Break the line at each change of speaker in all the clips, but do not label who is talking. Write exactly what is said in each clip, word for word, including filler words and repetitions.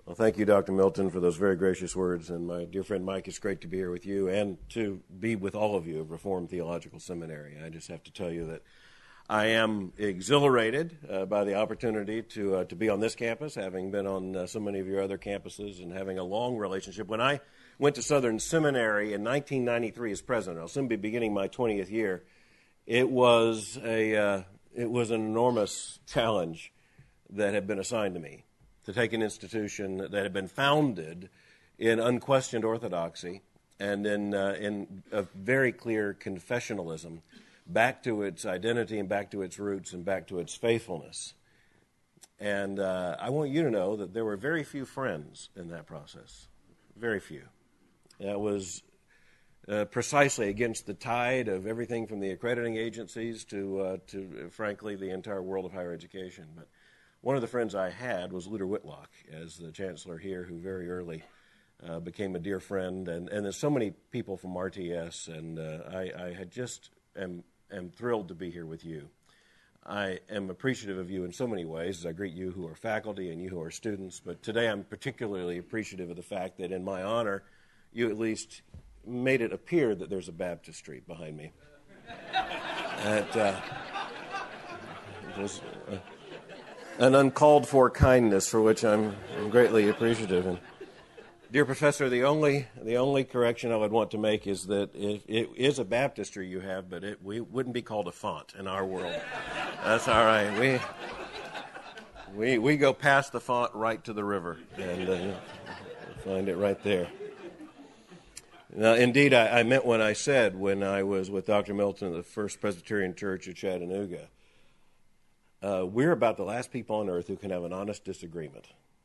Well, thank you, Doctor Milton, for those very gracious words. And my dear friend Mike, it's great to be here with you and to be with all of you at Reformed Theological Seminary. I just have to tell you that I am exhilarated uh, by the opportunity to uh, to be on this campus, having been on uh, so many of your other campuses and having a long relationship. When I went to Southern Seminary in nineteen ninety-three as president, I'll soon be beginning my twentieth year, it was a uh, it was an enormous challenge that had been assigned to me, to take an institution that had been founded in unquestioned orthodoxy and in uh, in a very clear confessionalism back to its identity and back to its roots and back to its faithfulness. And uh, I want you to know that there were very few friends in that process, very few. It was uh, precisely against the tide of everything from the accrediting agencies to, uh, to uh, frankly, the entire world of higher education. But one of the friends I had was Luther Whitlock, as the chancellor here, who very early uh, became a dear friend. And, and there's so many people from R T S, and uh, I, I had just am, am thrilled to be here with you. I am appreciative of you in so many ways, as I greet you who are faculty and you who are students. But today I'm particularly appreciative of the fact that in my honor, you at least made it appear that there's a baptistry behind me. That, uh, was, uh, an uncalled for kindness for which I'm, I'm greatly appreciative. And dear Professor, the only the only correction I would want to make is that it, it is a baptistry you have, but it we wouldn't be called a font in our world. That's all right. We we we go past the font right to the river, and uh, you'll find it right there. Now, indeed, I, I meant when I said when I was with Doctor Milton at the First Presbyterian Church of Chattanooga, uh, we're about the last people on earth who can have an honest disagreement,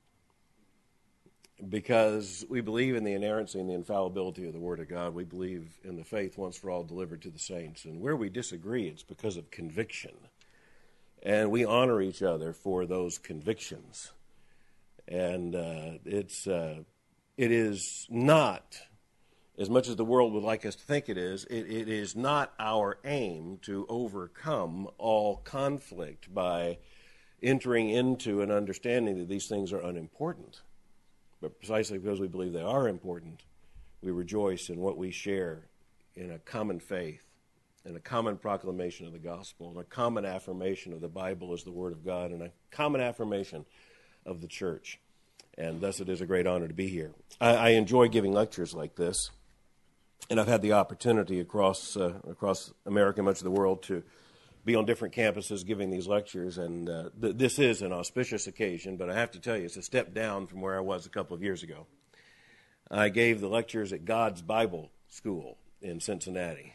because we believe in the inerrancy and the infallibility of the Word of God. We believe in the faith once for all delivered to the saints. And where we disagree, it's because of conviction. And we honor each other for those convictions. And uh, it's uh, it is not, as much as the world would like us to think it is, it, it is not our aim to overcome all conflict by entering into an understanding that these things are unimportant. But precisely because we believe they are important, we rejoice in what we share in a common faith, in a common proclamation of the gospel, and a common affirmation of the Bible as the Word of God, and a common affirmation of the church. And thus it is a great honor to be here. I, I enjoy giving lectures like this, and I've had the opportunity across uh, across America and much of the world to be on different campuses giving these lectures, and uh, th- this is an auspicious occasion, but I have to tell you, it's a step down from where I was a couple of years ago. I gave the lectures at God's Bible School in Cincinnati,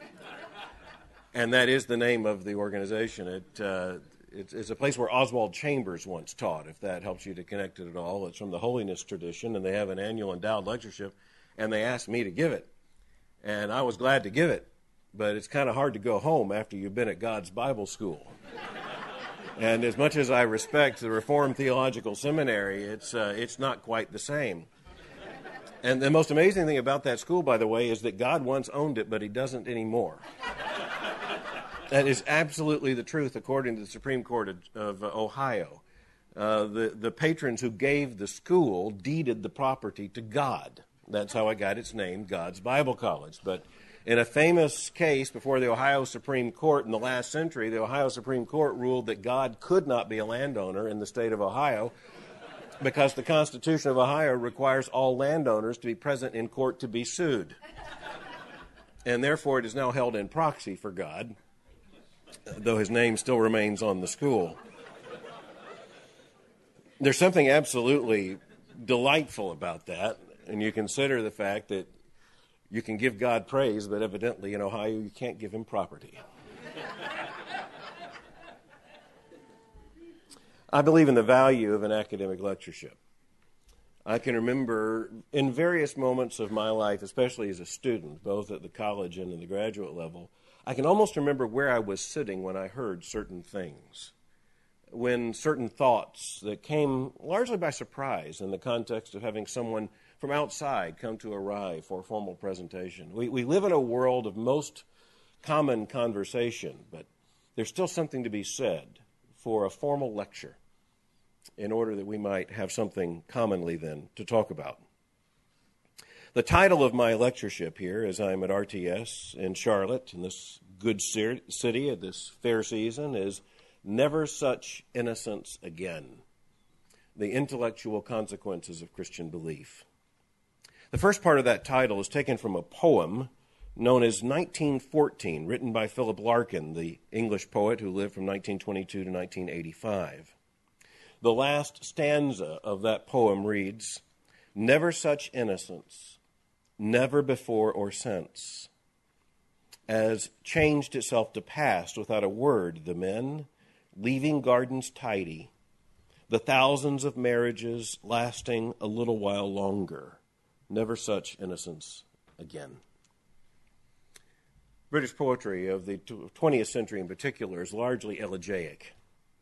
and that is the name of the organization. It, uh, it's, it's a place where Oswald Chambers once taught, if that helps you to connect it at all. It's from the holiness tradition, and they have an annual endowed lectureship, and they asked me to give it, and I was glad to give it. But it's kind of hard to go home after you've been at God's Bible School. And as much as I respect the Reformed Theological Seminary, it's uh, it's not quite the same. And the most amazing thing about that school, by the way, is that God once owned it, but he doesn't anymore. That is absolutely the truth, according to the Supreme Court of, of uh, Ohio. Uh, the, the patrons who gave the school deeded the property to God. That's how it got its name, God's Bible College. But in a famous case before the Ohio Supreme Court in the last century, the Ohio Supreme Court ruled that God could not be a landowner in the state of Ohio because the Constitution of Ohio requires all landowners to be present in court to be sued. And therefore it is now held in proxy for God, though his name still remains on the school. There's something absolutely delightful about that, and you consider the fact that you can give God praise, but evidently in Ohio you can't give him property. I believe in the value of an academic lectureship. I can remember in various moments of my life, especially as a student, both at the college and in the graduate level, I can almost remember where I was sitting when I heard certain things, when certain thoughts that came largely by surprise in the context of having someone from outside come to arrive for a formal presentation. We, we live in a world of most common conversation, but there's still something to be said for a formal lecture in order that we might have something commonly then to talk about. The title of my lectureship here, as I'm at R T S in Charlotte, in this good city at this fair season, is Never Such Innocence Again, the intellectual consequences of Christian belief. The first part of that title is taken from a poem known as nineteen fourteen, written by Philip Larkin, the English poet who lived from nineteen twenty-two to nineteen eighty-five. The last stanza of that poem reads, "Never such innocence, never before or since, as changed itself to past without a word the men, leaving gardens tidy, the thousands of marriages lasting a little while longer, never such innocence again." British poetry of the twentieth century in particular is largely elegiac,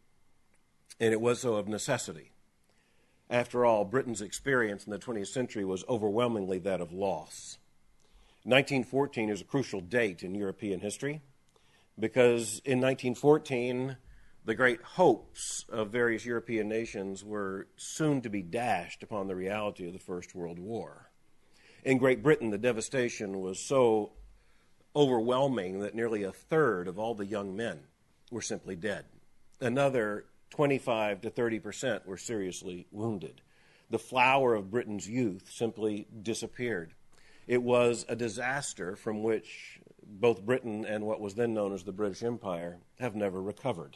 and it was so of necessity. After all, Britain's experience in the twentieth century was overwhelmingly that of loss. nineteen fourteen is a crucial date in European history because in nineteen fourteen, the great hopes of various European nations were soon to be dashed upon the reality of the First World War. In Great Britain, the devastation was so overwhelming that nearly a third of all the young men were simply dead. Another twenty-five to thirty percent were seriously wounded. The flower of Britain's youth simply disappeared. It was a disaster from which both Britain and what was then known as the British Empire have never recovered.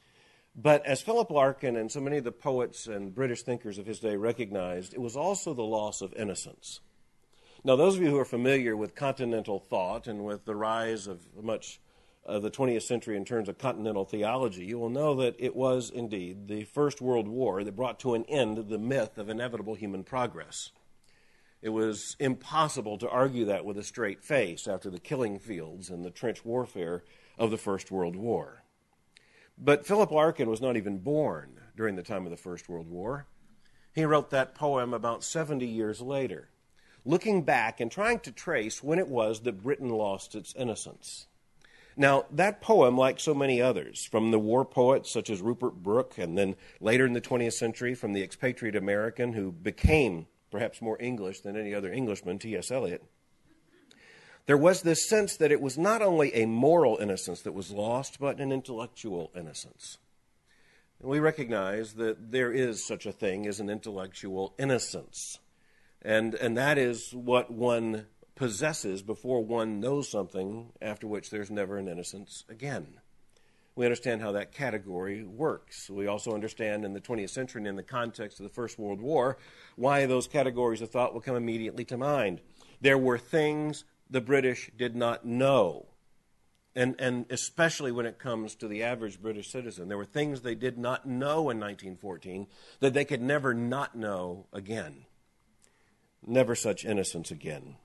But as Philip Larkin and so many of the poets and British thinkers of his day recognized, it was also the loss of innocence. Now, those of you who are familiar with continental thought and with the rise of much of the twentieth century in terms of continental theology, you will know that it was indeed the First World War that brought to an end the myth of inevitable human progress. It was impossible to argue that with a straight face after the killing fields and the trench warfare of the First World War. But Philip Larkin was not even born during the time of the First World War. He wrote that poem about seventy years later, looking back and trying to trace when it was that Britain lost its innocence. Now, that poem, like so many others, from the war poets such as Rupert Brooke, and then later in the twentieth century from the expatriate American who became perhaps more English than any other Englishman, T S Eliot, there was this sense that it was not only a moral innocence that was lost, but an intellectual innocence. And we recognize that there is such a thing as an intellectual innocence. And, and that is what one possesses before one knows something after which there's never an innocence again. We understand how that category works. We also understand in the twentieth century and in the context of the First World War why those categories of thought will come immediately to mind. There were things the British did not know, and, and especially when it comes to the average British citizen. There were things they did not know in nineteen fourteen that they could never not know again. Never such innocence again.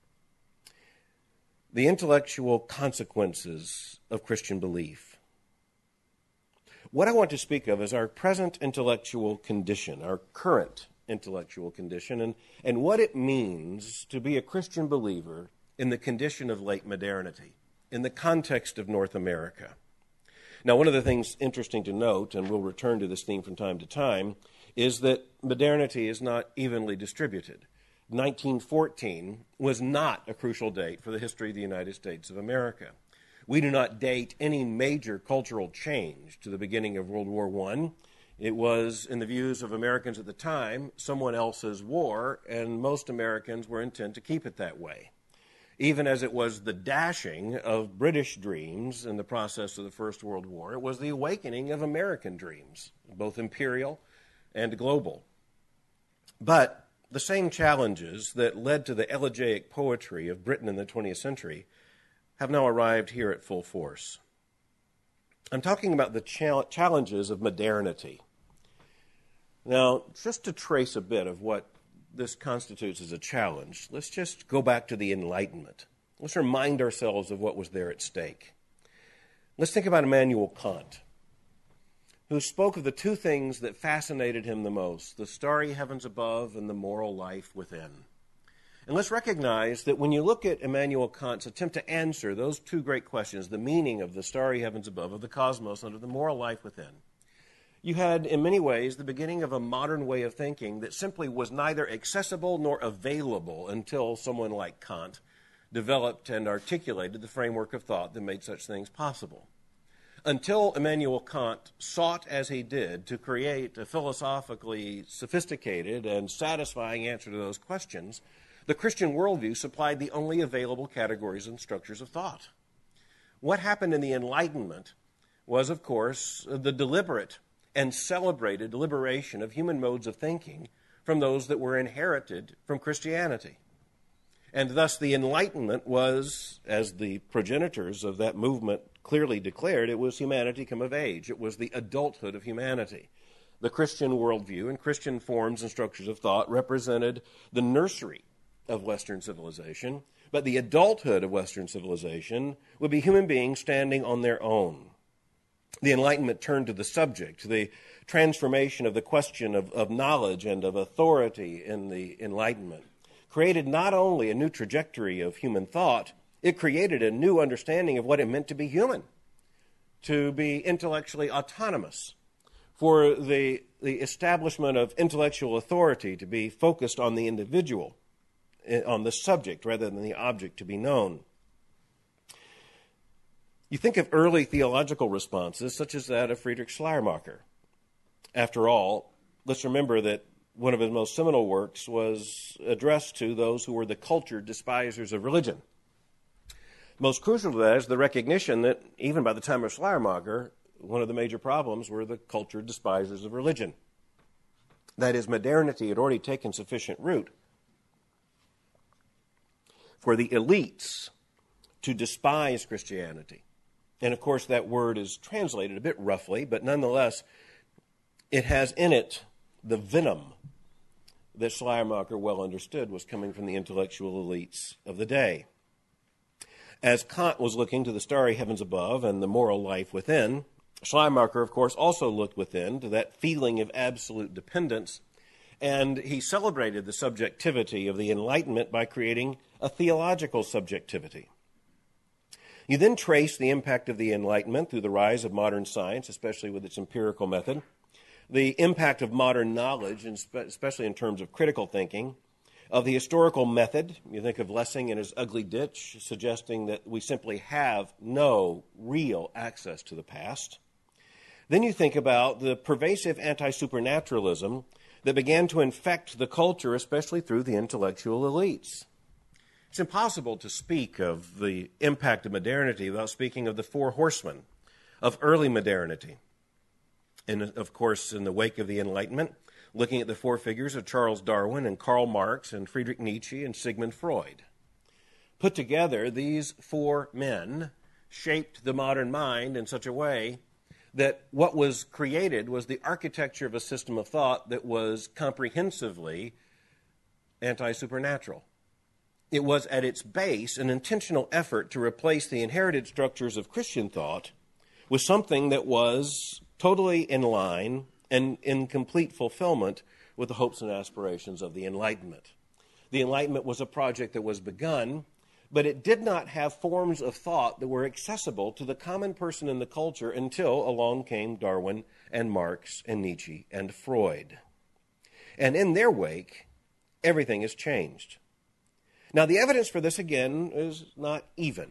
The intellectual consequences of Christian belief. What I want to speak of is our present intellectual condition, our current intellectual condition, and, and what it means to be a Christian believer in the condition of late modernity, in the context of North America. Now, one of the things interesting to note, and we'll return to this theme from time to time, is that modernity is not evenly distributed. nineteen fourteen was not a crucial date for the history of the United States of America. We do not date any major cultural change to the beginning of World War One. It was, in the views of Americans at the time, someone else's war, and most Americans were intent to keep it that way. Even as it was the dashing of British dreams in the process of the First World War, it was the awakening of American dreams, both imperial and global. But the same challenges that led to the elegiac poetry of Britain in the twentieth century have now arrived here at full force. I'm talking about the chal- challenges of modernity. Now, just to trace a bit of what this constitutes as a challenge, let's just go back to the Enlightenment. Let's remind ourselves of what was there at stake. Let's think about Immanuel Kant, who spoke of the two things that fascinated him the most, the starry heavens above and the moral life within. And let's recognize that when you look at Immanuel Kant's attempt to answer those two great questions, the meaning of the starry heavens above, of the cosmos, and of the moral life within, You had, in many ways, the beginning of a modern way of thinking that simply was neither accessible nor available until someone like Kant developed and articulated the framework of thought that made such things possible. Until Immanuel Kant sought, as he did, to create a philosophically sophisticated and satisfying answer to those questions, the Christian worldview supplied the only available categories and structures of thought. What happened in the Enlightenment was, of course, the deliberate and celebrated liberation of human modes of thinking from those that were inherited from Christianity. And thus the Enlightenment was, as the progenitors of that movement clearly declared, it was humanity come of age. It was the adulthood of humanity. The Christian worldview and Christian forms and structures of thought represented the nursery of Western civilization, but the adulthood of Western civilization would be human beings standing on their own. The Enlightenment turned to the subject, the transformation of the question of, of knowledge and of authority in the Enlightenment created not only a new trajectory of human thought, it created a new understanding of what it meant to be human, to be intellectually autonomous, for the, the establishment of intellectual authority to be focused on the individual, on the subject rather than the object to be known. You think of early theological responses such as that of Friedrich Schleiermacher. After all, let's remember that one of his most seminal works was addressed to those who were the cultured despisers of religion. Most crucial to that is the recognition that even by the time of Schleiermacher, one of the major problems were the cultured despisers of religion. That is, modernity had already taken sufficient root for the elites to despise Christianity. And of course that word is translated a bit roughly, but nonetheless it has in it the venom that Schleiermacher well understood was coming from the intellectual elites of the day. As Kant was looking to the starry heavens above and the moral life within, Schleiermacher, of course, also looked within to that feeling of absolute dependence, and he celebrated the subjectivity of the Enlightenment by creating a theological subjectivity. You then trace the impact of the Enlightenment through the rise of modern science, especially with its empirical method, the impact of modern knowledge, and especially in terms of critical thinking, of the historical method. You think of Lessing and his ugly ditch, suggesting that we simply have no real access to the past. Then you think about the pervasive anti-supernaturalism that began to infect the culture, especially through the intellectual elites. It's impossible to speak of the impact of modernity without speaking of the four horsemen of early modernity. And, of course, in the wake of the Enlightenment, looking at the four figures of Charles Darwin and Karl Marx and Friedrich Nietzsche and Sigmund Freud. Put together, these four men shaped the modern mind in such a way that what was created was the architecture of a system of thought that was comprehensively anti-supernatural. It was at its base an intentional effort to replace the inherited structures of Christian thought with something that was totally in line and in complete fulfillment with the hopes and aspirations of the Enlightenment. The Enlightenment was a project that was begun, but it did not have forms of thought that were accessible to the common person in the culture until along came Darwin and Marx and Nietzsche and Freud. And in their wake, everything has changed. Now, the evidence for this, again, is not even.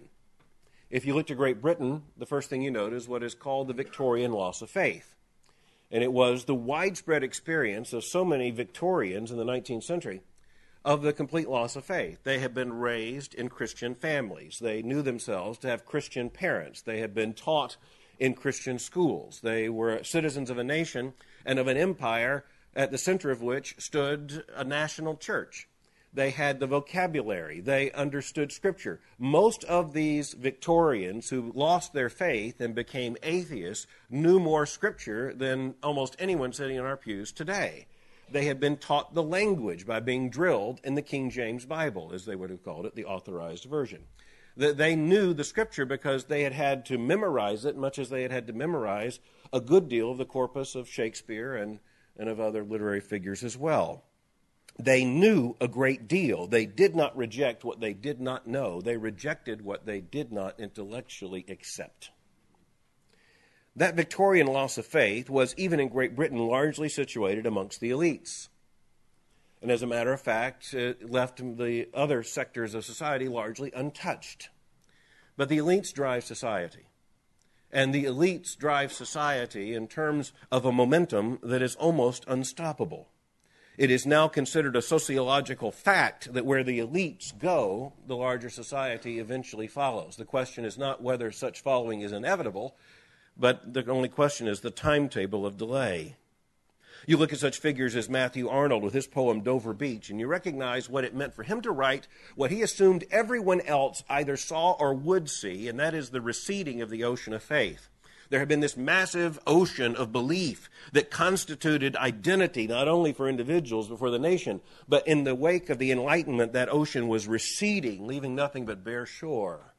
If you look to Great Britain, the first thing you note is what is called the Victorian loss of faith. And it was the widespread experience of so many Victorians in the nineteenth century of the complete loss of faith. They had been raised in Christian families. They knew themselves to have Christian parents. They had been taught in Christian schools. They were citizens of a nation and of an empire at the center of which stood a national church. They had the vocabulary. They understood Scripture. Most of these Victorians who lost their faith and became atheists knew more Scripture than almost anyone sitting in our pews today. They had been taught the language by being drilled in the King James Bible, as they would have called it, the authorized version. They knew the Scripture because they had had to memorize it, much as they had had to memorize a good deal of the corpus of Shakespeare and, and of other literary figures as well. They knew a great deal. They did not reject what they did not know. They rejected what they did not intellectually accept. That Victorian loss of faith was, even in Great Britain, largely situated amongst the elites. And as a matter of fact, it left the other sectors of society largely untouched. But the elites drive society. And the elites drive society in terms of a momentum that is almost unstoppable. It is now considered a sociological fact that where the elites go, the larger society eventually follows. The question is not whether such following is inevitable, but the only question is the timetable of delay. You look at such figures as Matthew Arnold with his poem Dover Beach, and you recognize what it meant for him to write what he assumed everyone else either saw or would see, and that is the receding of the ocean of faith. There had been this massive ocean of belief that constituted identity not only for individuals but for the nation. But in the wake of the Enlightenment, that ocean was receding, leaving nothing but bare shore.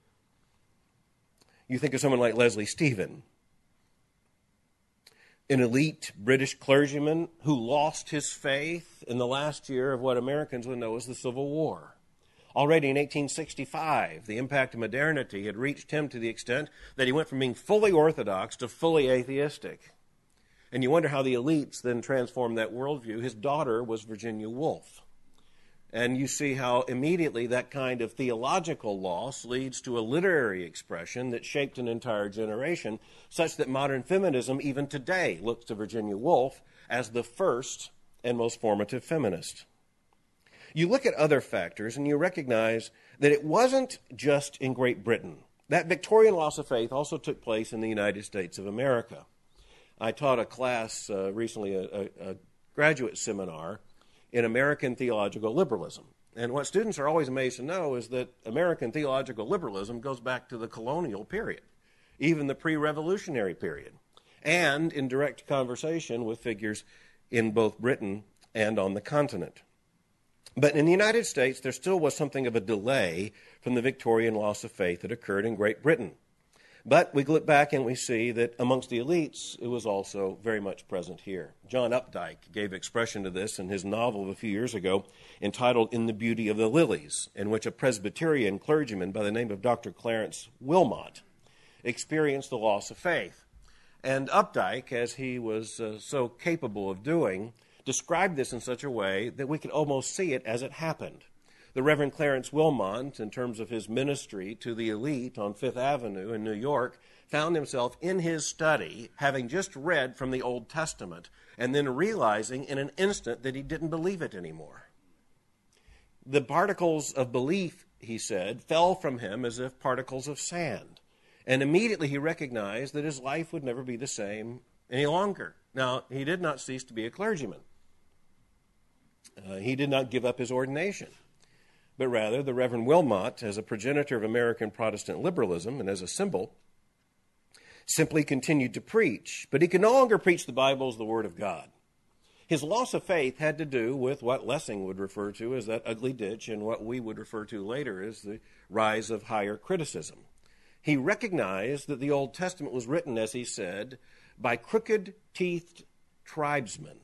You think of someone like Leslie Stephen, an elite British clergyman who lost his faith in the last year of what Americans would know as the Civil War. Already in eighteen sixty-five, the impact of modernity had reached him to the extent that he went from being fully orthodox to fully atheistic. And you wonder how the elites then transformed that worldview. His daughter was Virginia Woolf. And you see how immediately that kind of theological loss leads to a literary expression that shaped an entire generation, such that modern feminism, even today, looks to Virginia Woolf as the first and most formative feminist. You look at other factors and you recognize that it wasn't just in Great Britain. That Victorian loss of faith also took place in the United States of America. I taught a class uh, recently, a, a, a graduate seminar in American theological liberalism. And what students are always amazed to know is that American theological liberalism goes back to the colonial period, even the pre-revolutionary period, and in direct conversation with figures in both Britain and on the continent. But in the United States, there still was something of a delay from the Victorian loss of faith that occurred in Great Britain. But we look back and we see that amongst the elites, it was also very much present here. John Updike gave expression to this in his novel of a few years ago entitled In the Beauty of the Lilies, in which a Presbyterian clergyman by the name of Doctor Clarence Wilmot experienced the loss of faith. And Updike, as he was uh, so capable of doing, described this in such a way that we could almost see it as it happened. The Reverend Clarence Wilmot, in terms of his ministry to the elite on Fifth Avenue in New York, found himself in his study, having just read from the Old Testament, and then realizing in an instant that he didn't believe it anymore. The particles of belief, he said, fell from him as if particles of sand. And immediately he recognized that his life would never be the same any longer. Now, he did not cease to be a clergyman. Uh, he did not give up his ordination. But rather, the Reverend Wilmot, as a progenitor of American Protestant liberalism and as a symbol, simply continued to preach. But he could no longer preach the Bible as the Word of God. His loss of faith had to do with what Lessing would refer to as that ugly ditch and what we would refer to later as the rise of higher criticism. He recognized that the Old Testament was written, as he said, by crooked-teethed tribesmen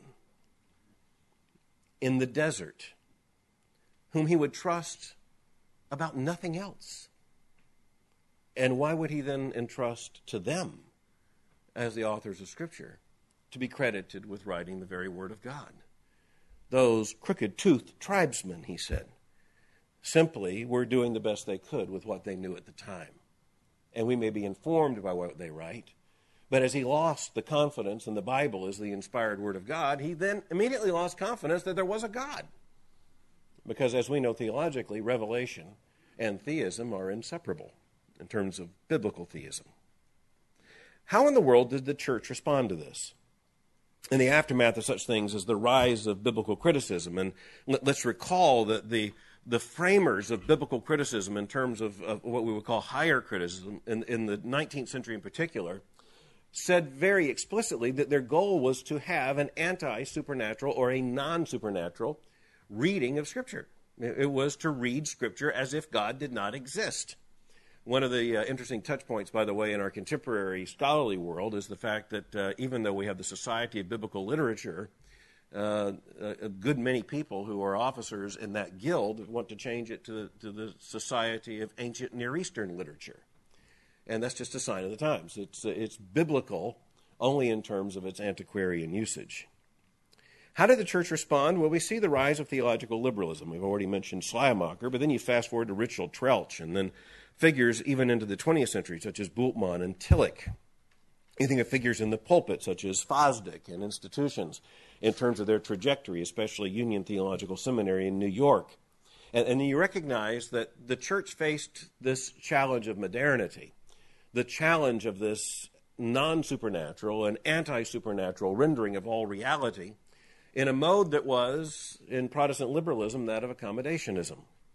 in the desert, whom he would trust about nothing else. And why would he then entrust to them, as the authors of Scripture, to be credited with writing the very Word of God? Those crooked-toothed tribesmen, he said, simply were doing the best they could with what they knew at the time. And we may be informed by what they write, but as he lost the confidence in the Bible as the inspired Word of God, he then immediately lost confidence that there was a God. Because as we know theologically, revelation and theism are inseparable in terms of biblical theism. How in the world did the church respond to this? In the aftermath of such things as the rise of biblical criticism, and let's recall that the the framers of biblical criticism in terms of, of what we would call higher criticism in, in the nineteenth century in particular, said very explicitly that their goal was to have an anti-supernatural or a non-supernatural reading of Scripture. It was to read Scripture as if God did not exist. One of the uh, interesting touch points, by the way, in our contemporary scholarly world is the fact that uh, even though we have the Society of Biblical Literature, uh, a good many people who are officers in that guild want to change it to the, to the Society of Ancient Near Eastern Literature. And that's just a sign of the times. It's, it's biblical only in terms of its antiquarian usage. How did the church respond? Well, we see the rise of theological liberalism. We've already mentioned Schleiermacher, but then you fast forward to Richard Troeltsch, and then figures even into the twentieth century, such as Bultmann and Tillich. You think of figures in the pulpit, such as Fosdick, and institutions in terms of their trajectory, especially Union Theological Seminary in New York. And, and you recognize that the church faced this challenge of modernity, the challenge of this non-supernatural and anti-supernatural rendering of all reality, in a mode that was, in Protestant liberalism, that of accommodationism.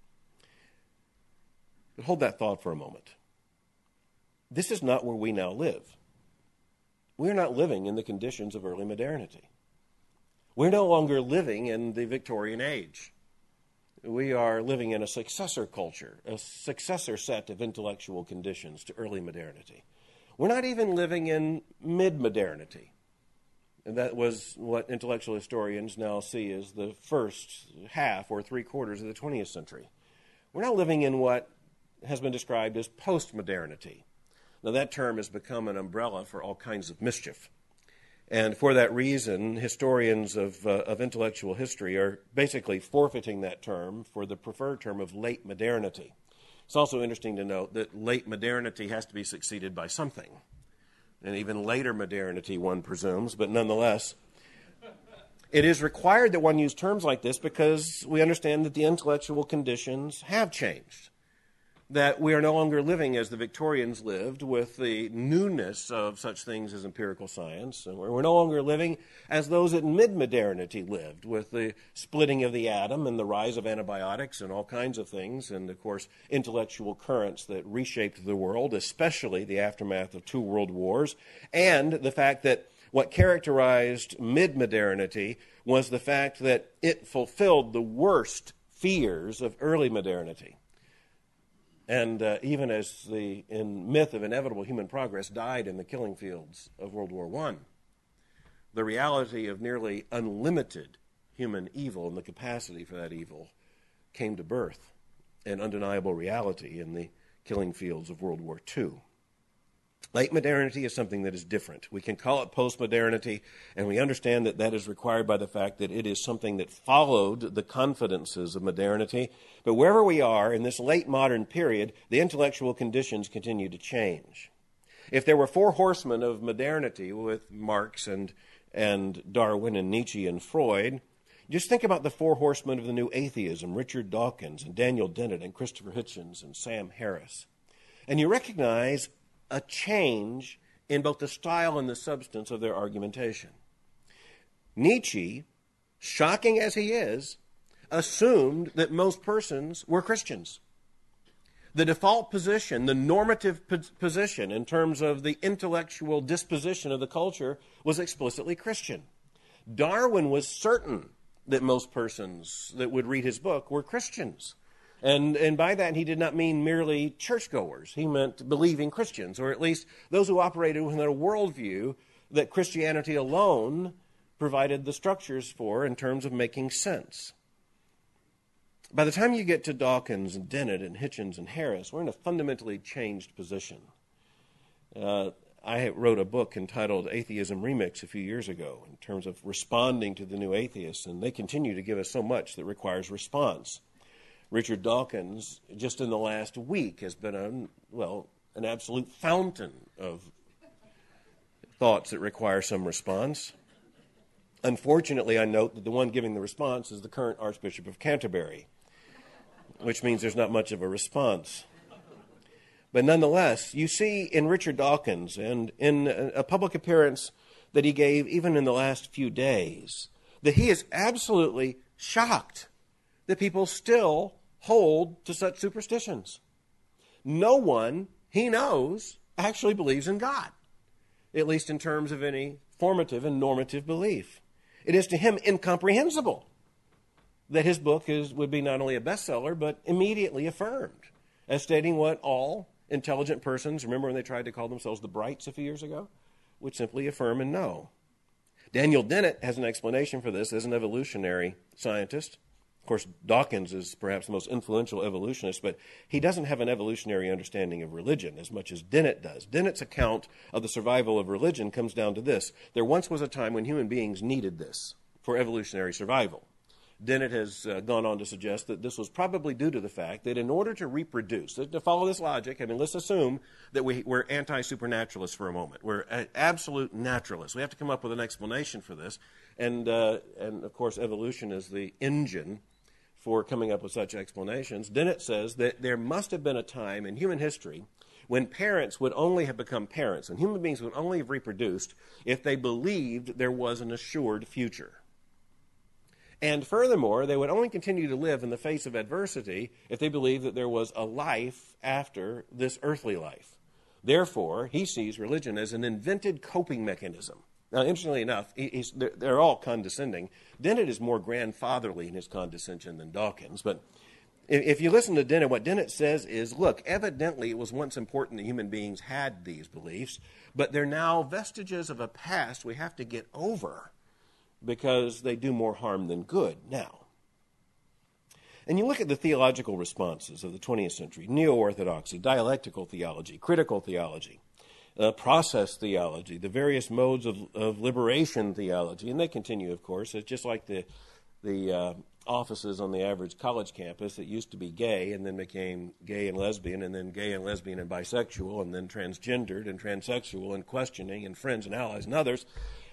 But hold that thought for a moment. This is not where we now live. We're not living in the conditions of early modernity. We're no longer living in the Victorian age. We are living in a successor culture, a successor set of intellectual conditions to early modernity. We're not even living in mid-modernity. And that was what intellectual historians now see as the first half or three quarters of the twentieth century. We're now living in what has been described as post-modernity. Now, that term has become an umbrella for all kinds of mischief. And for that reason, historians of, uh, of intellectual history are basically forfeiting that term for the preferred term of late modernity. It's also interesting to note that late modernity has to be succeeded by something. And even later modernity, one presumes, but nonetheless, it is required that one use terms like this because we understand that the intellectual conditions have changed. That we are no longer living as the Victorians lived with the newness of such things as empirical science. And we're no longer living as those in mid-modernity lived with the splitting of the atom and the rise of antibiotics and all kinds of things. And, of course, intellectual currents that reshaped the world, especially the aftermath of two world wars. And the fact that what characterized mid-modernity was the fact that it fulfilled the worst fears of early modernity. And uh, even as the in myth of inevitable human progress died in the killing fields of World War One, the reality of nearly unlimited human evil and the capacity for that evil came to birth, an undeniable reality in the killing fields of World War Two. Late modernity is something that is different. We can call it post-modernity, and we understand that that is required by the fact that it is something that followed the confidences of modernity. But wherever we are in this late modern period, the intellectual conditions continue to change. If there were four horsemen of modernity with Marx and, and Darwin and Nietzsche and Freud, just think about the four horsemen of the new atheism, Richard Dawkins and Daniel Dennett and Christopher Hitchens and Sam Harris. And you recognize a change in both the style and the substance of their argumentation. Nietzsche, shocking as he is, assumed that most persons were Christians. The default position, the normative position in terms of the intellectual disposition of the culture was explicitly Christian. Darwin was certain that most persons that would read his book were Christians. And, and by that, he did not mean merely churchgoers. He meant believing Christians, or at least those who operated within a worldview that Christianity alone provided the structures for in terms of making sense. By the time you get to Dawkins and Dennett and Hitchens and Harris, we're in a fundamentally changed position. Uh, I wrote a book entitled Atheism Remix a few years ago in terms of responding to the new atheists, and they continue to give us so much that requires response. Richard Dawkins, just in the last week, has been, a, well, an absolute fountain of thoughts that require some response. Unfortunately, I note that the one giving the response is the current Archbishop of Canterbury, which means there's not much of a response. But nonetheless, you see in Richard Dawkins and in a public appearance that he gave even in the last few days, that he is absolutely shocked that people still hold to such superstitions. No one he knows actually believes in God, at least in terms of any formative and normative belief. It is to him incomprehensible that his book is, would be not only a bestseller, but immediately affirmed as stating what all intelligent persons, remember when they tried to call themselves the Brights a few years ago, would simply affirm and know. Daniel Dennett has an explanation for this as an evolutionary scientist. Of course, Dawkins is perhaps the most influential evolutionist, but he doesn't have an evolutionary understanding of religion as much as Dennett does. Dennett's account of the survival of religion comes down to this. There once was a time when human beings needed this for evolutionary survival. Dennett has uh, gone on to suggest that this was probably due to the fact that in order to reproduce, to follow this logic, I mean, let's assume that we, we're anti-supernaturalists for a moment. We're a- absolute naturalists. We have to come up with an explanation for this. And, uh, and of course, evolution is the engine for coming up with such explanations. Dennett says that there must have been a time in human history when parents would only have become parents, and human beings would only have reproduced if they believed there was an assured future. And furthermore, they would only continue to live in the face of adversity if they believed that there was a life after this earthly life. Therefore, he sees religion as an invented coping mechanism. Now, interestingly enough, he's, they're, they're all condescending. Dennett is more grandfatherly in his condescension than Dawkins. But if you listen to Dennett, what Dennett says is, look, evidently it was once important that human beings had these beliefs, but they're now vestiges of a past we have to get over because they do more harm than good now. And you look at the theological responses of the twentieth century, neo-orthodoxy, dialectical theology, critical theology, Uh, process theology, the various modes of, of liberation theology, and they continue, of course. It's just like the the uh, offices on the average college campus that used to be gay and then became gay and lesbian and then gay and lesbian and bisexual and then transgendered and transsexual and questioning and friends and allies and others.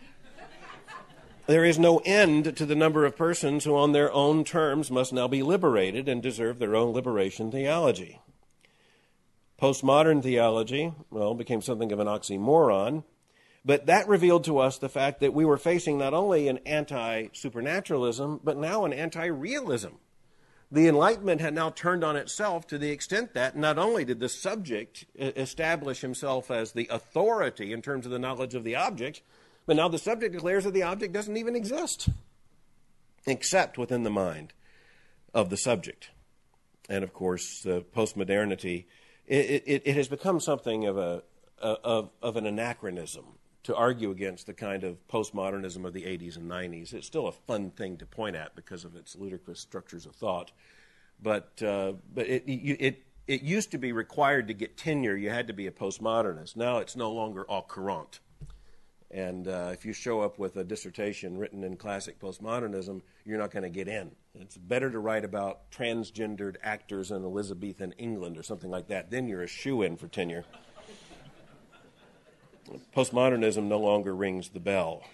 There is no end to the number of persons who on their own terms must now be liberated and deserve their own liberation theology. Postmodern theology, well, became something of an oxymoron, but that revealed to us the fact that we were facing not only an anti-supernaturalism, but now an anti-realism. The Enlightenment had now turned on itself to the extent that not only did the subject establish himself as the authority in terms of the knowledge of the object, but now the subject declares that the object doesn't even exist, except within the mind of the subject. And, of course, uh, postmodernity It, it, it has become something of a of, of an anachronism to argue against the kind of postmodernism of the eighties and nineties. It's still a fun thing to point at because of its ludicrous structures of thought, but uh, but it, it it used to be required to get tenure. You had to be a postmodernist. Now it's no longer au courant. And uh, if you show up with a dissertation written in classic postmodernism, you're not going to get in. It's better to write about transgendered actors in Elizabethan England or something like that. Then you're a shoo-in for tenure. Postmodernism no longer rings the bell.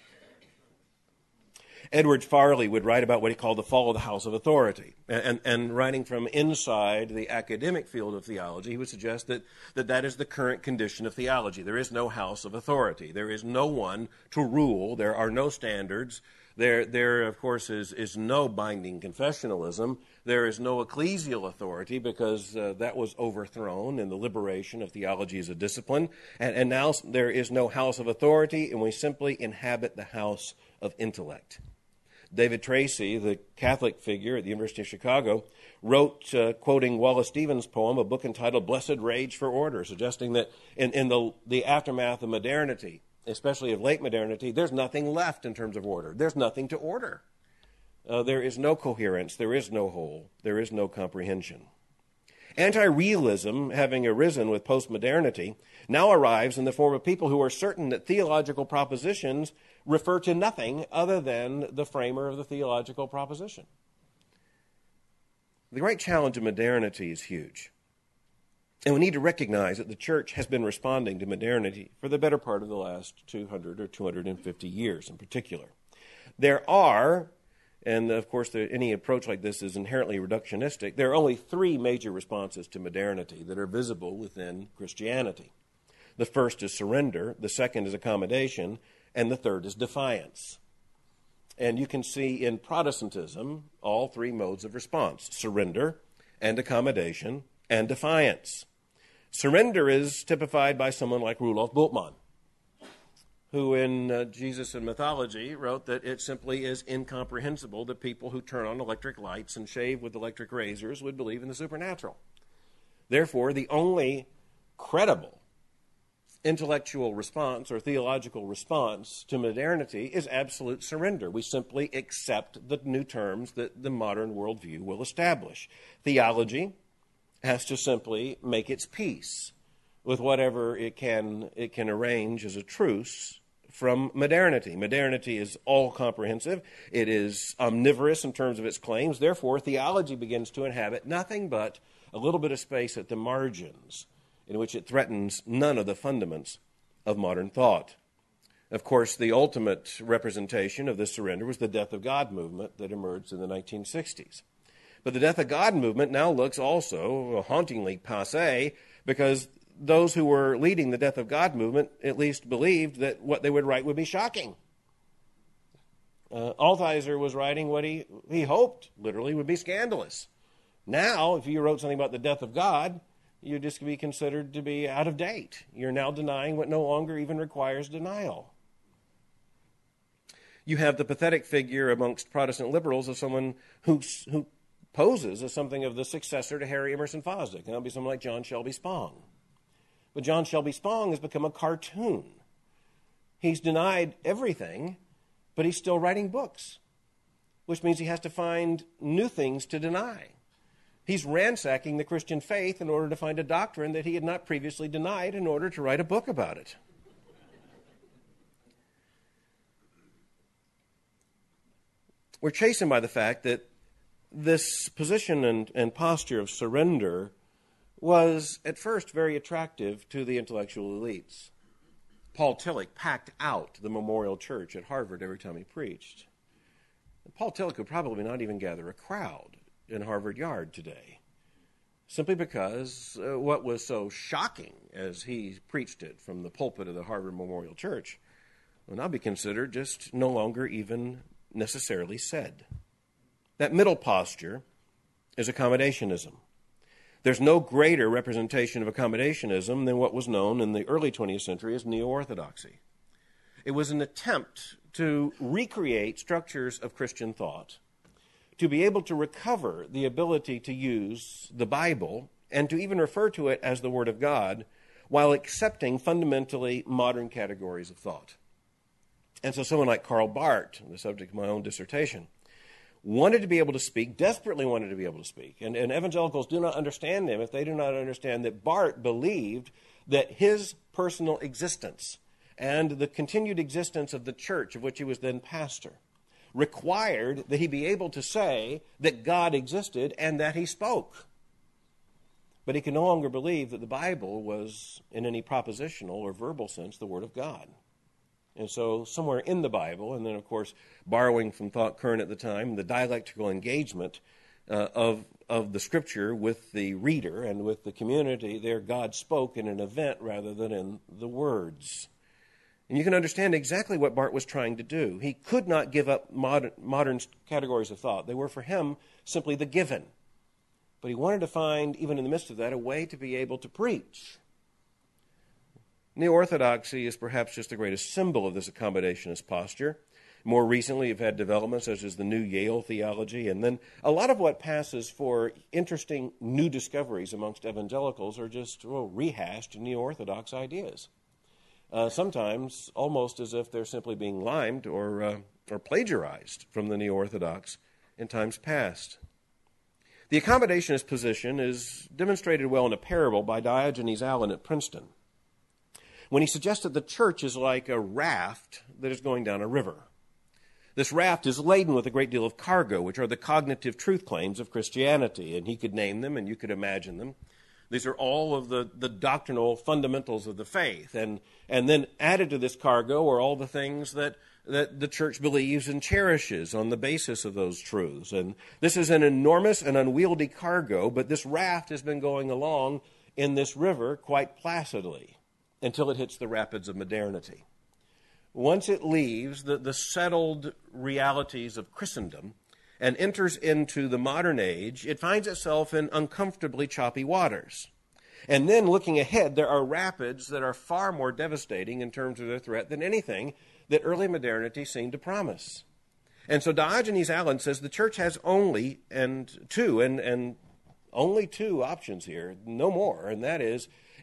Edward Farley would write about what he called the fall of the house of authority. And, and, and writing from inside the academic field of theology, he would suggest that, that that is the current condition of theology. There is no house of authority. There is no one to rule. There are no standards. There, there of course, is, is no binding confessionalism. There is no ecclesial authority because uh, that was overthrown in the liberation of theology as a discipline. And, and now there is no house of authority, and we simply inhabit the house of intellect. David Tracy, the Catholic figure at the University of Chicago, wrote, uh, quoting Wallace Stevens' poem, a book entitled Blessed Rage for Order, suggesting that in, in the, the aftermath of modernity, especially of late modernity, there's nothing left in terms of order. There's nothing to order. Uh, there is no coherence. There is no whole. There is no comprehension. Anti-realism, having arisen with postmodernity, now arrives in the form of people who are certain that theological propositions refer to nothing other than the framer of the theological proposition. The great challenge of modernity is huge. And we need to recognize that the church has been responding to modernity for the better part of the last two hundred or two hundred fifty years in particular. There are, and of course the, any approach like this is inherently reductionistic, there are only three major responses to modernity that are visible within Christianity. The first is surrender, the second is accommodation, and the third is defiance. And you can see in Protestantism all three modes of response: surrender and accommodation and defiance. Surrender is typified by someone like Rudolf Bultmann, who in uh, Jesus and Mythology wrote that it simply is incomprehensible that people who turn on electric lights and shave with electric razors would believe in the supernatural. Therefore, the only credible intellectual response or theological response to modernity is absolute surrender. We simply accept the new terms that the modern worldview will establish. Theology has to simply make its peace with whatever it can it can arrange as a truce from modernity. Modernity is all-comprehensive. It is omnivorous in terms of its claims. Therefore, theology begins to inhabit nothing but a little bit of space at the margins in which it threatens none of the fundaments of modern thought. Of course, the ultimate representation of this surrender was the Death of God movement that emerged in the nineteen sixties. But the Death of God movement now looks also hauntingly passé because those who were leading the Death of God movement at least believed that what they would write would be shocking. Uh, Altizer was writing what he, he hoped, literally, would be scandalous. Now, if you wrote something about the death of God, you'd just be considered to be out of date. You're now denying what no longer even requires denial. You have the pathetic figure amongst Protestant liberals of someone who, who poses as something of the successor to Harry Emerson Fosdick, and that'll be someone like John Shelby Spong. But John Shelby Spong has become a cartoon. He's denied everything, but he's still writing books, which means he has to find new things to deny. He's ransacking the Christian faith in order to find a doctrine that he had not previously denied in order to write a book about it. We're chastened by the fact that this position and, and posture of surrender was at first very attractive to the intellectual elites. Paul Tillich packed out the Memorial Church at Harvard every time he preached. And Paul Tillich could probably not even gather a crowd in Harvard Yard today, simply because uh, what was so shocking as he preached it from the pulpit of the Harvard Memorial Church will now be considered just no longer even necessarily said. That middle posture is accommodationism. There's no greater representation of accommodationism than what was known in the early twentieth century as neo-orthodoxy. It was an attempt to recreate structures of Christian thought, to be able to recover the ability to use the Bible and to even refer to it as the Word of God while accepting fundamentally modern categories of thought. And so someone like Karl Barth, the subject of my own dissertation, wanted to be able to speak, desperately wanted to be able to speak. And, and evangelicals do not understand him if they do not understand that Barth believed that his personal existence and the continued existence of the church of which he was then pastor required that he be able to say that God existed and that he spoke. But he could no longer believe that the Bible was, in any propositional or verbal sense, the Word of God. And so somewhere in the Bible, and then, of course, borrowing from thought current at the time, the dialectical engagement uh, of, of the Scripture with the reader and with the community, there God spoke in an event rather than in the words. And you can understand exactly what Barth was trying to do. He could not give up modern, modern categories of thought. They were, for him, simply the given. But he wanted to find, even in the midst of that, a way to be able to preach. Neo-orthodoxy is perhaps just the greatest symbol of this accommodationist posture. More recently, you've had developments such as the new Yale theology, and then a lot of what passes for interesting new discoveries amongst evangelicals are just well, rehashed neo-orthodox ideas. Uh, sometimes almost as if they're simply being limed or, uh, or plagiarized from the neo-orthodox in times past. The accommodationist position is demonstrated well in a parable by Diogenes Allen at Princeton, when he suggested the church is like a raft that is going down a river. This raft is laden with a great deal of cargo, which are the cognitive truth claims of Christianity, and he could name them and you could imagine them. These are all of the, the doctrinal fundamentals of the faith. And, and then added to this cargo are all the things that, that the church believes and cherishes on the basis of those truths. And this is an enormous and unwieldy cargo, but this raft has been going along in this river quite placidly until it hits the rapids of modernity. Once it leaves the, the settled realities of Christendom and enters into the modern age, it finds itself in uncomfortably choppy waters. And then looking ahead, there are rapids that are far more devastating in terms of their threat than anything that early modernity seemed to promise. And so Diogenes Allen says the church has only and two, and, and only two options here, no more, and that is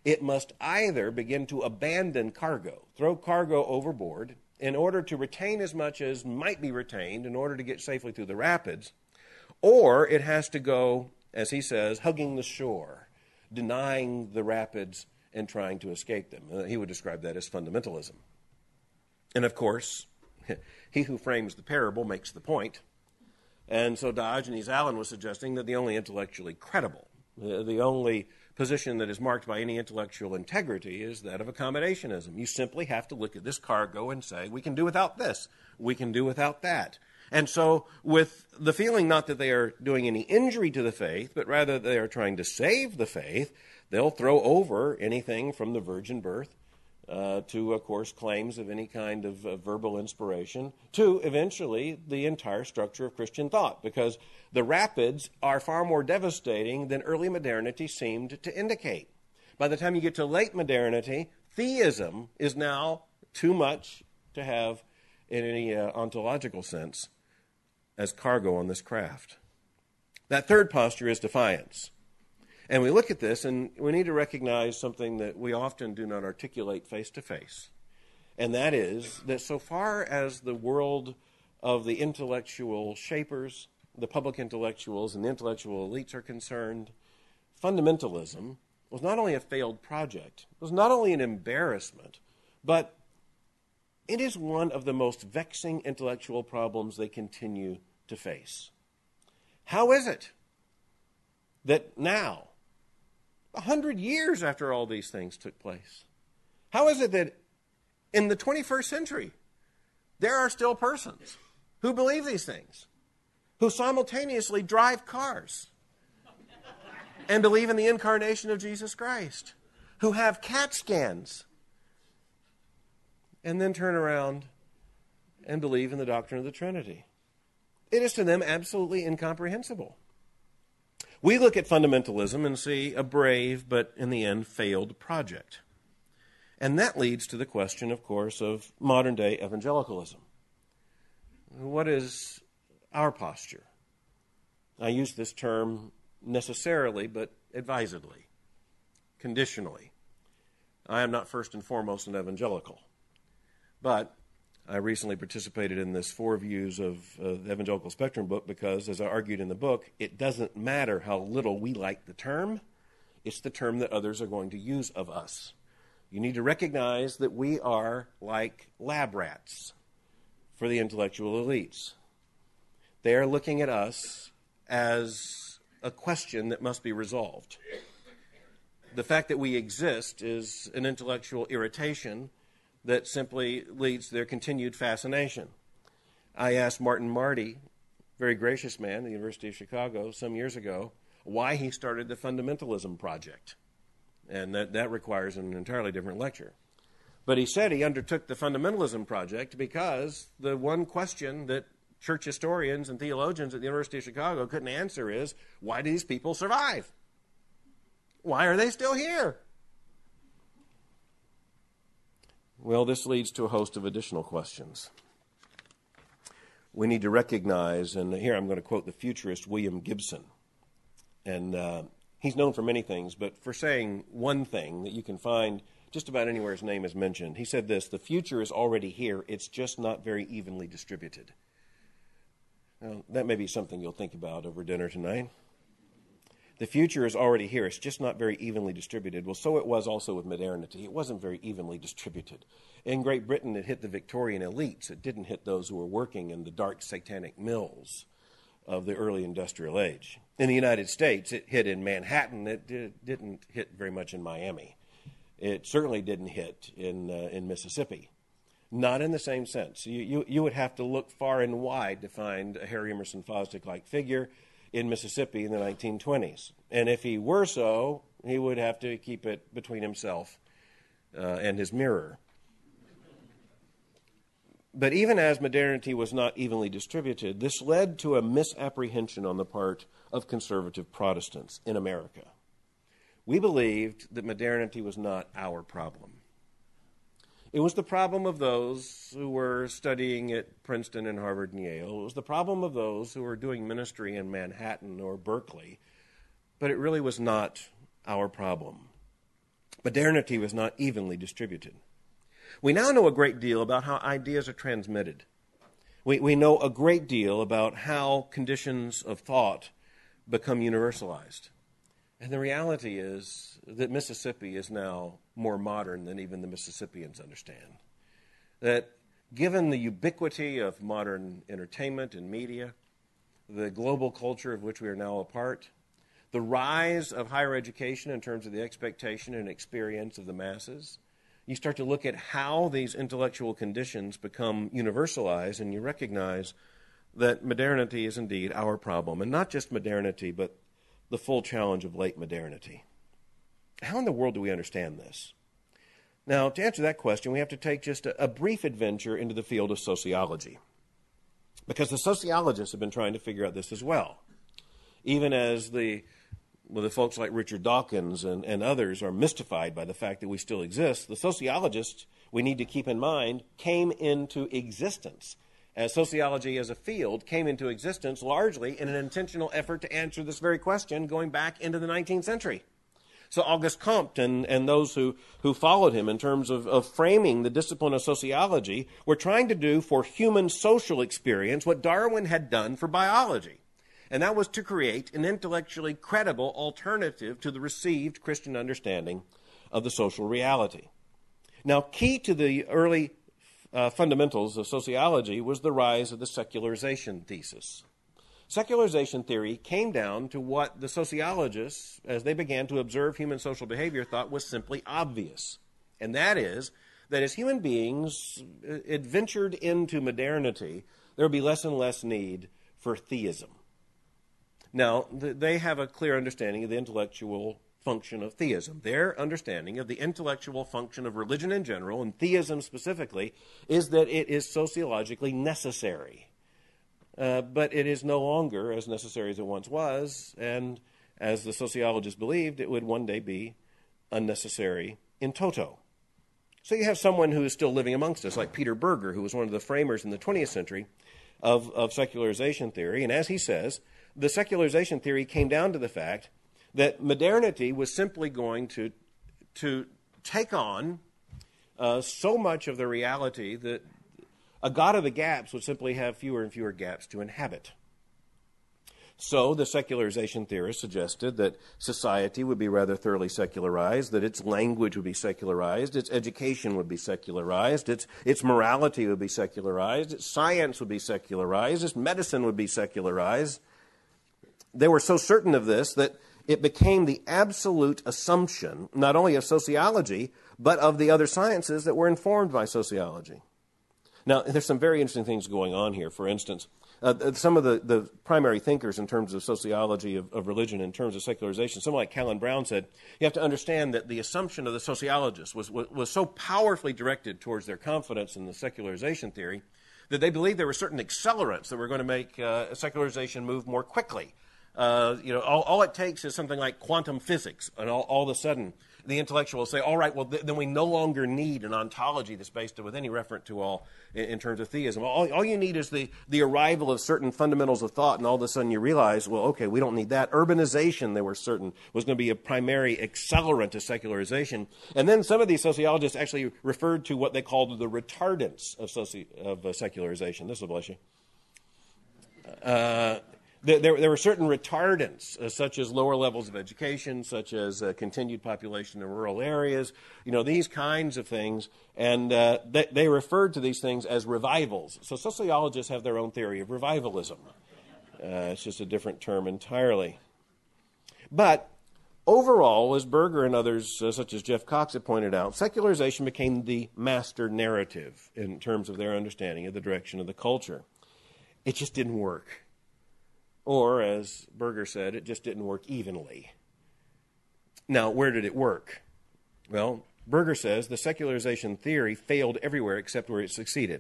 it must either begin to abandon cargo, throw cargo overboard in order to retain as much as might be retained in order to get safely through the rapids, or it has to go, as he says, hugging the shore, denying the rapids and trying to escape them. Uh, he would describe that as fundamentalism. And of course, he who frames the parable makes the point. And so Diogenes Allen was suggesting that the only intellectually credible, the, the only position that is marked by any intellectual integrity is that of accommodationism. You simply have to look at this cargo and say, we can do without this, we can do without that. And so with the feeling not that they are doing any injury to the faith, but rather they are trying to save the faith, they'll throw over anything from the virgin birth uh, to, of course, claims of any kind of uh, verbal inspiration, to eventually the entire structure of Christian thought, because the rapids are far more devastating than early modernity seemed to indicate. By the time you get to late modernity, theism is now too much to have in any uh, ontological sense as cargo on this craft. That third posture is defiance. And we look at this, and we need to recognize something that we often do not articulate face to face. And that is that so far as the world of the intellectual shapers, the public intellectuals, and the intellectual elites are concerned, fundamentalism was not only a failed project, it was not only an embarrassment, but it is one of the most vexing intellectual problems they continue to face. How is it that now, a hundred years after all these things took place, how is it that in the twenty-first century, there are still persons who believe these things, who simultaneously drive cars and believe in the incarnation of Jesus Christ, who have CAT scans, and then turn around and believe in the doctrine of the Trinity? It is to them absolutely incomprehensible. We look at fundamentalism and see a brave but in the end failed project. And that leads to the question, of course, of modern-day evangelicalism. What is our posture? I use this term necessarily but advisedly, conditionally. I am not first and foremost an evangelical. But I recently participated in this Four Views of uh, the Evangelical Spectrum book because, as I argued in the book, it doesn't matter how little we like the term. It's the term that others are going to use of us. You need to recognize that we are like lab rats for the intellectual elites. They are looking at us as a question that must be resolved. The fact that we exist is an intellectual irritation that simply leads to their continued fascination. I asked Martin Marty, very gracious man at the University of Chicago, some years ago, why he started the Fundamentalism Project. And that, that requires an entirely different lecture. But he said he undertook the Fundamentalism Project because the one question that church historians and theologians at the University of Chicago couldn't answer is, why do these people survive? Why are they still here? Well, this leads to a host of additional questions. We need to recognize, and here I'm going to quote the futurist William Gibson, and uh, he's known for many things, but for saying one thing that you can find just about anywhere his name is mentioned. He said this: the future is already here, it's just not very evenly distributed. Now, that may be something you'll think about over dinner tonight. The future is already here. It's just not very evenly distributed. Well, so it was also with modernity. It wasn't very evenly distributed. In Great Britain, it hit the Victorian elites. It didn't hit those who were working in the dark satanic mills of the early industrial age. In the United States, it hit in Manhattan. It did, didn't hit very much in Miami. It certainly didn't hit in uh, in Mississippi. Not in the same sense. You, you, you would have to look far and wide to find a Harry Emerson Fosdick-like figure in Mississippi in the nineteen twenties. And if he were so, he would have to keep it between himself uh, and his mirror. But even as modernity was not evenly distributed, this led to a misapprehension on the part of conservative Protestants in America. We believed that modernity was not our problem. It was the problem of those who were studying at Princeton and Harvard and Yale. It was the problem of those who were doing ministry in Manhattan or Berkeley. But it really was not our problem. Modernity was not evenly distributed. We now know a great deal about how ideas are transmitted. We, we know a great deal about how conditions of thought become universalized. And the reality is that Mississippi is now more modern than even the Mississippians understand. That given the ubiquity of modern entertainment and media, the global culture of which we are now a part, the rise of higher education in terms of the expectation and experience of the masses, you start to look at how these intellectual conditions become universalized, and you recognize that modernity is indeed our problem. And not just modernity, but the full challenge of late modernity. How in the world do we understand this? Now, to answer that question, we have to take just a, a brief adventure into the field of sociology, because the sociologists have been trying to figure out this as well. Even as the, well, the folks like Richard Dawkins and, and others are mystified by the fact that we still exist, the sociologists, we need to keep in mind, came into existence. As sociology as a field came into existence largely in an intentional effort to answer this very question going back into the nineteenth century. So Auguste Comte and, and those who, who followed him in terms of, of framing the discipline of sociology were trying to do for human social experience what Darwin had done for biology. And that was to create an intellectually credible alternative to the received Christian understanding of the social reality. Now, key to the early uh, fundamentals of sociology was the rise of the secularization thesis. Secularization theory came down to what the sociologists, as they began to observe human social behavior, thought was simply obvious. And that is that as human beings adventured into modernity, there would be less and less need for theism. Now, they have a clear understanding of the intellectual function of theism. Their understanding of the intellectual function of religion in general, and theism specifically, is that it is sociologically necessary. Uh, but it is no longer as necessary as it once was, and as the sociologists believed, it would one day be unnecessary in toto. So you have someone who is still living amongst us, like Peter Berger, who was one of the framers in the twentieth century of, of secularization theory, and as he says, the secularization theory came down to the fact that modernity was simply going to, to take on uh, so much of the reality that a God of the gaps would simply have fewer and fewer gaps to inhabit. So the secularization theorists suggested that society would be rather thoroughly secularized, that its language would be secularized, its education would be secularized, its, its morality would be secularized, its science would be secularized, its medicine would be secularized. They were so certain of this that it became the absolute assumption, not only of sociology, but of the other sciences that were informed by sociology. Now, there's some very interesting things going on here. For instance, uh, some of the, the primary thinkers in terms of sociology of, of religion, in terms of secularization, someone like Callan Brown said, you have to understand that the assumption of the sociologists was, was, was so powerfully directed towards their confidence in the secularization theory that they believed there were certain accelerants that were going to make uh, secularization move more quickly. Uh, you know, all, all it takes is something like quantum physics, and all, all of a sudden the intellectuals say, all right, well, th- then we no longer need an ontology that's based with any reference to all in, in terms of theism. All, all you need is the, the arrival of certain fundamentals of thought, and all of a sudden you realize, well, okay, we don't need that. Urbanization, they were certain, was going to be a primary accelerant to secularization. And then some of these sociologists actually referred to what they called the retardants of, soci- of uh, secularization. This will bless you. Uh... There, there were certain retardants, uh, such as lower levels of education, such as uh, continued population in rural areas, you know, these kinds of things. And uh, they, they referred to these things as revivals. So sociologists have their own theory of revivalism. Uh, it's just a different term entirely. But overall, as Berger and others, uh, such as Jeff Cox, have pointed out, secularization became the master narrative in terms of their understanding of the direction of the culture. It just didn't work. Or, as Berger said, it just didn't work evenly. Now, where did it work? Well, Berger says the secularization theory failed everywhere except where it succeeded.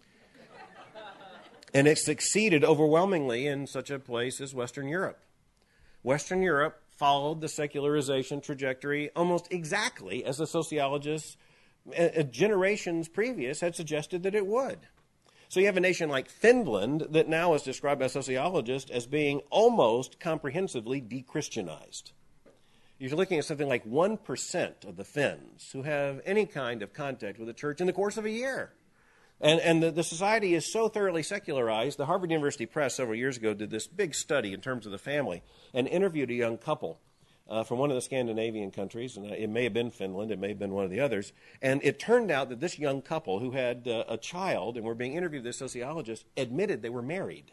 And it succeeded overwhelmingly in such a place as Western Europe. Western Europe followed the secularization trajectory almost exactly as the sociologists uh, generations previous had suggested that it would. So you have a nation like Finland that now is described by sociologists as being almost comprehensively de-Christianized. You're looking at something like one percent of the Finns who have any kind of contact with the church in the course of a year. And, and the, the society is so thoroughly secularized. The Harvard University Press several years ago did this big study in terms of the family and interviewed a young couple uh, from one of the Scandinavian countries, and it may have been Finland, it may have been one of the others. And it turned out that this young couple who had uh, a child and were being interviewed by the sociologist admitted they were married.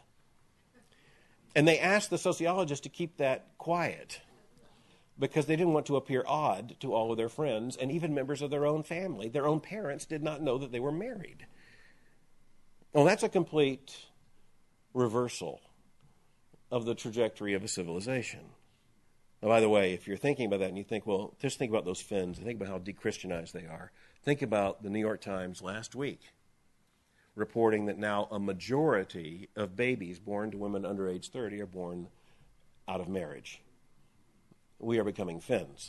And they asked the sociologist to keep that quiet because they didn't want to appear odd to all of their friends and even members of their own family. Their own parents did not know that they were married. Well, that's a complete reversal of the trajectory of a civilization. Now, by the way, if you're thinking about that and you think, well, just think about those Finns and think about how de-Christianized they are. Think about the New York Times last week reporting that now a majority of babies born to women under age thirty are born out of marriage. We are becoming Finns.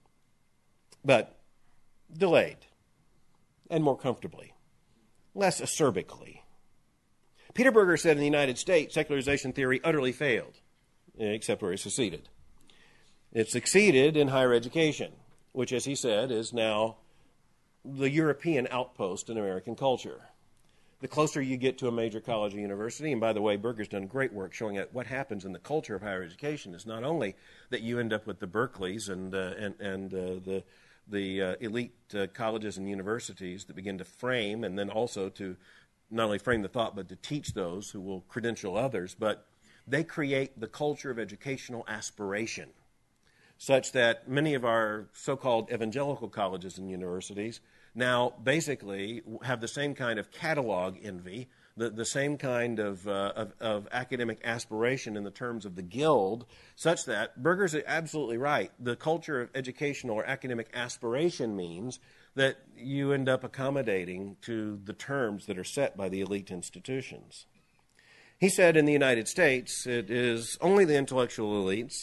But delayed and more comfortably, less acerbically. Peter Berger said in the United States, secularization theory utterly failed, except where it succeeded. It succeeded in higher education, which, as he said, is now the European outpost in American culture. The closer you get to a major college or university, and by the way, Berger's done great work showing that what happens in the culture of higher education is not only that you end up with the Berkeleys and, uh, and, and uh, the, the uh, elite uh, colleges and universities that begin to frame and then also to not only frame the thought, but to teach those who will credential others, but they create the culture of educational aspiration, such that many of our so-called evangelical colleges and universities now basically have the same kind of catalog envy, the, the same kind of, uh, of, of academic aspiration in the terms of the guild, such that, Berger's absolutely right, the culture of educational or academic aspiration means that you end up accommodating to the terms that are set by the elite institutions. He said in the United States it is only the intellectual elites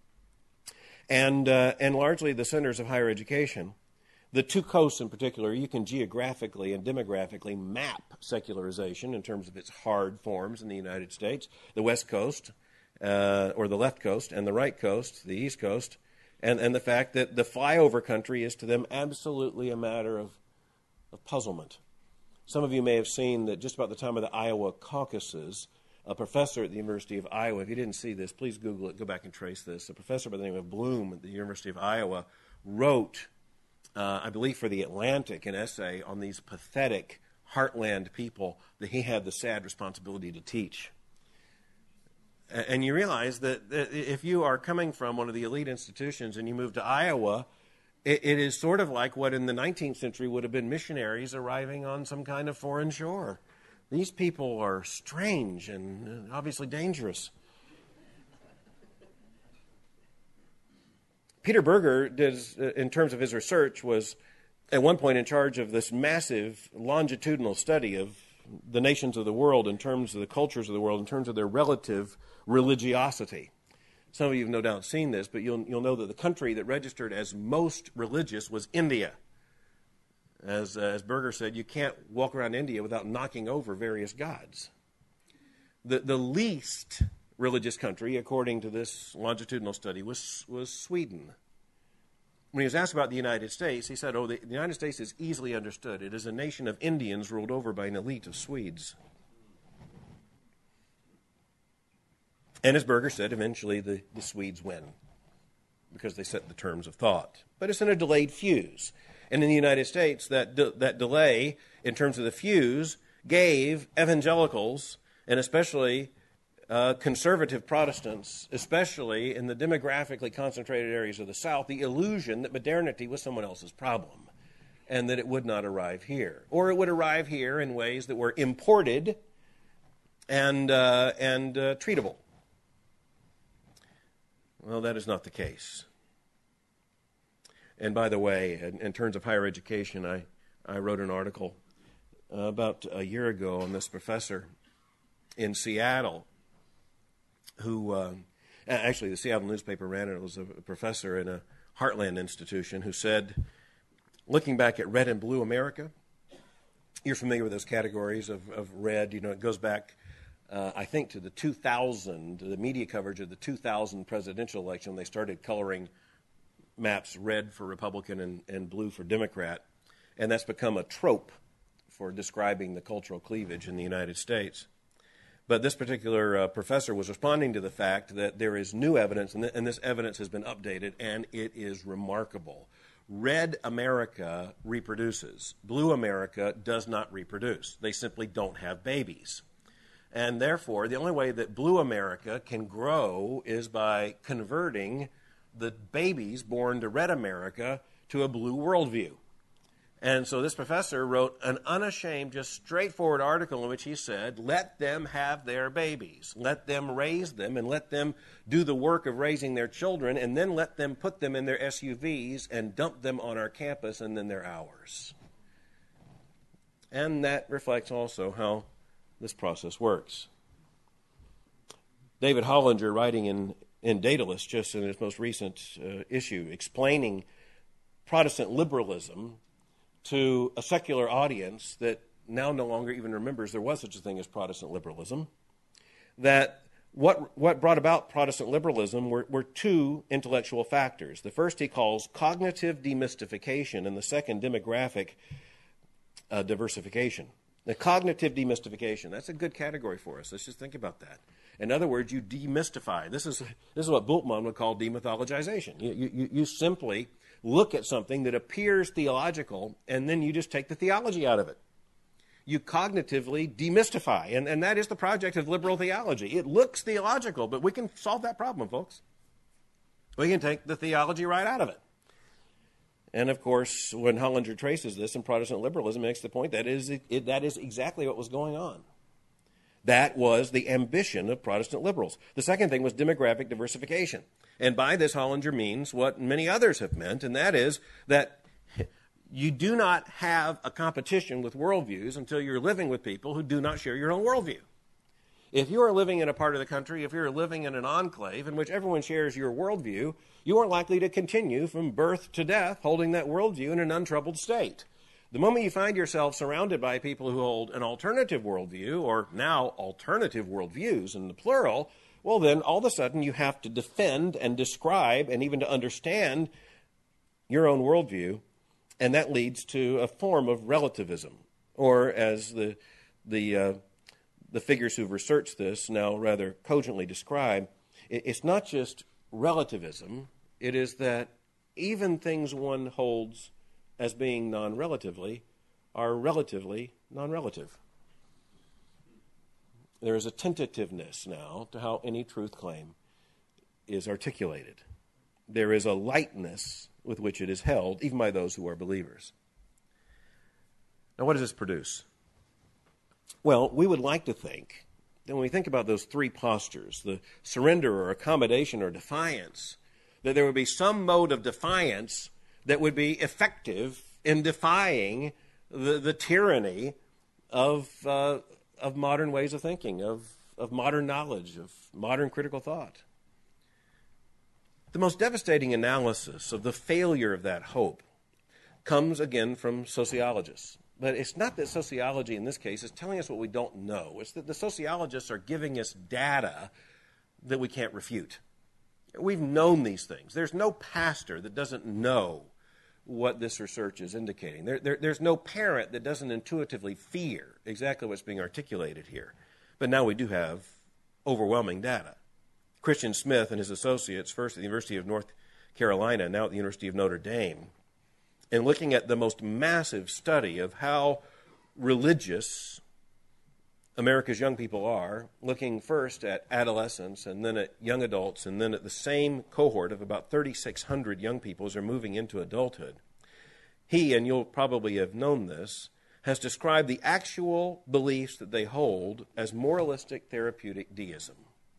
and, uh, and largely the centers of higher education. The two coasts in particular, you can geographically and demographically map secularization in terms of its hard forms in the United States. The West Coast, uh, or the left coast, and the right coast, the East Coast, and, and the fact that the flyover country is to them absolutely a matter of, of puzzlement. Some of you may have seen that just about the time of the Iowa caucuses, a professor at the University of Iowa, if you didn't see this, please Google it, go back and trace this. A professor by the name of Bloom at the University of Iowa wrote, uh, I believe for The Atlantic, an essay on these pathetic heartland people that he had the sad responsibility to teach. And you realize that if you are coming from one of the elite institutions and you move to Iowa, it, it is sort of like what in the nineteenth century would have been missionaries arriving on some kind of foreign shore. These people are strange and obviously dangerous. Peter Berger, did, in terms of his research, was at one point in charge of this massive longitudinal study of the nations of the world in terms of the cultures of the world, in terms of their relative religiosity. Some of you have no doubt seen this, but you'll, you'll know that the country that registered as most religious was India. As, uh, as Berger said, you can't walk around India without knocking over various gods. The, the least religious country, according to this longitudinal study, was, was Sweden. When he was asked about the United States, he said, oh, the, the United States is easily understood. It is a nation of Indians ruled over by an elite of Swedes. And as Berger said, eventually the, the Swedes win because they set the terms of thought. But it's in a delayed fuse. And in the United States, that de- that delay in terms of the fuse gave evangelicals, and especially uh, conservative Protestants, especially in the demographically concentrated areas of the South, the illusion that modernity was someone else's problem and that it would not arrive here. Or it would arrive here in ways that were imported and, uh, and uh, treatable. Well, that is not the case. And by the way, in, in terms of higher education, I, I wrote an article uh, about a year ago on this professor in Seattle who, uh, actually the Seattle newspaper ran it. It was a professor in a Heartland institution who said, looking back at red and blue America, you're familiar with those categories of, of red. You know, it goes back, uh, I think, to the two thousand, the media coverage of the two thousand presidential election. They started coloring maps red for Republican and, and blue for Democrat, and that's become a trope for describing the cultural cleavage in the United States. But this particular uh, professor was responding to the fact that there is new evidence, and, th- and this evidence has been updated, and it is remarkable. Red America reproduces. Blue America does not reproduce. They simply don't have babies. And therefore, the only way that Blue America can grow is by converting the babies born to Red America to a blue worldview. And so this professor wrote an unashamed, just straightforward article in which he said, let them have their babies. Let them raise them and let them do the work of raising their children, and then let them put them in their S U Vs and dump them on our campus, and then they're ours. And that reflects also how this process works. David Hollinger, writing in, in Daedalus, just in his most recent uh, issue, explaining Protestant liberalism to a secular audience that now no longer even remembers there was such a thing as Protestant liberalism, that what, what brought about Protestant liberalism were, were two intellectual factors. The first he calls cognitive demystification, and the second demographic uh, diversification. The cognitive demystification, that's a good category for us. Let's just think about that. In other words, you demystify. This is, this is what Bultmann would call demythologization. You, you, you simply look at something that appears theological, and then you just take the theology out of it. You cognitively demystify, and, and that is the project of liberal theology. It looks theological, but we can solve that problem, folks. We can take the theology right out of it. And, of course, when Hollinger traces this in Protestant liberalism, makes the point that is, it, that is exactly what was going on. That was the ambition of Protestant liberals. The second thing was demographic diversification. And by this, Hollinger means what many others have meant, and that is that you do not have a competition with worldviews until you're living with people who do not share your own worldview. If you are living in a part of the country, if you're living in an enclave in which everyone shares your worldview, you are likely to continue from birth to death holding that worldview in an untroubled state. The moment you find yourself surrounded by people who hold an alternative worldview, or now alternative worldviews in the plural, well then all of a sudden you have to defend and describe and even to understand your own worldview, and that leads to a form of relativism, or as the the uh, the figures who've researched this now rather cogently describe, it's not just relativism, it is that even things one holds as being non-relatively are relatively non-relative. There is a tentativeness now to how any truth claim is articulated. There is a lightness with which it is held, even by those who are believers. Now, what does this produce? Well, we would like to think that when we think about those three postures, the surrender or accommodation or defiance, that there would be some mode of defiance that would be effective in defying the, the tyranny of, uh, of modern ways of thinking, of, of modern knowledge, of modern critical thought. The most devastating analysis of the failure of that hope comes again from sociologists. But it's not that sociology in this case is telling us what we don't know. It's that the sociologists are giving us data that we can't refute. We've known these things. There's no pastor that doesn't know what this research is indicating. There, there, there's no parent that doesn't intuitively fear exactly what's being articulated here. But now we do have overwhelming data. Christian Smith and his associates, first at the University of North Carolina, now at the University of Notre Dame, and looking at the most massive study of how religious America's young people are, looking first at adolescents and then at young adults and then at the same cohort of about thirty-six hundred young people as they're moving into adulthood. He, and you'll probably have known this, has described the actual beliefs that they hold as moralistic therapeutic deism.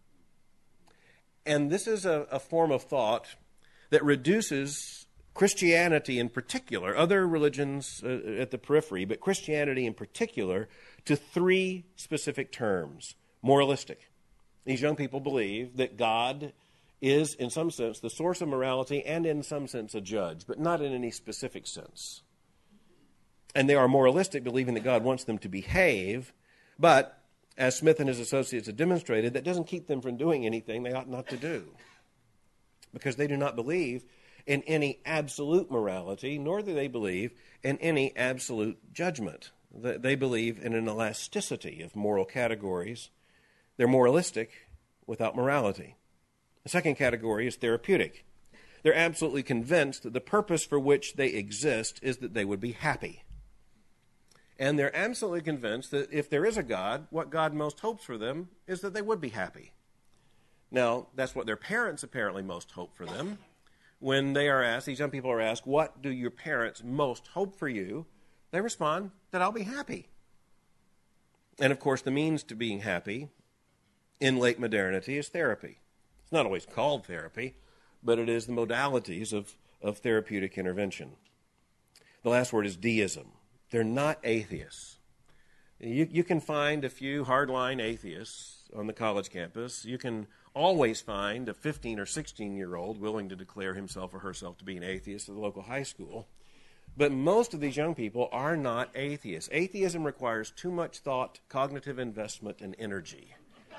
And this is a, a form of thought that reduces Christianity in particular, other religions uh, at the periphery, but Christianity in particular, to three specific terms. Moralistic. These young people believe that God is, in some sense, the source of morality and in some sense a judge, but not in any specific sense. And they are moralistic, believing that God wants them to behave, but as Smith and his associates have demonstrated, that doesn't keep them from doing anything they ought not to do, because they do not believe in any absolute morality, nor do they believe in any absolute judgment. They believe in an elasticity of moral categories. They're moralistic without morality. The second category is therapeutic. They're absolutely convinced that the purpose for which they exist is that they would be happy. And they're absolutely convinced that if there is a God, what God most hopes for them is that they would be happy. Now, that's what their parents apparently most hope for them. When they are asked, these young people are asked, what do your parents most hope for you? They respond, that I'll be happy. And of course, the means to being happy in late modernity is therapy. It's not always called therapy, but it is the modalities of, of therapeutic intervention. The last word is deism. They're not atheists. You, you can find a few hardline atheists on the college campus. You can always find a fifteen or sixteen-year-old willing to declare himself or herself to be an atheist at the local high school. But most of these young people are not atheists. Atheism requires too much thought, cognitive investment, and energy.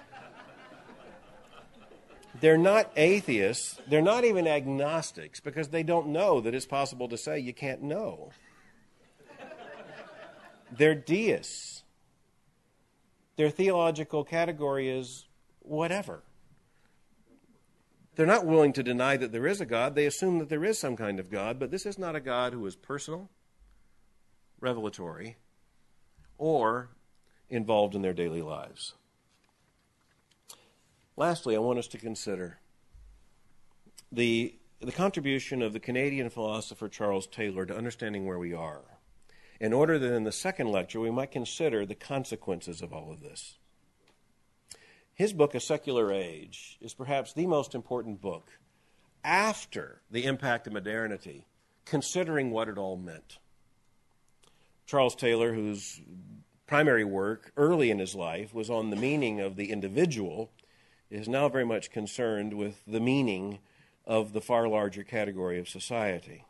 They're not atheists. They're not even agnostics because they don't know that it's possible to say you can't know. They're deists. Their theological category is whatever. They're not willing to deny that there is a God. They assume that there is some kind of God, but this is not a God who is personal, revelatory, or involved in their daily lives. Lastly, I want us to consider the, the contribution of the Canadian philosopher Charles Taylor to understanding where we are, in order that in the second lecture we might consider the consequences of all of this. His book, A Secular Age, is perhaps the most important book after the impact of modernity, considering what it all meant. Charles Taylor, whose primary work early in his life was on the meaning of the individual, is now very much concerned with the meaning of the far larger category of society.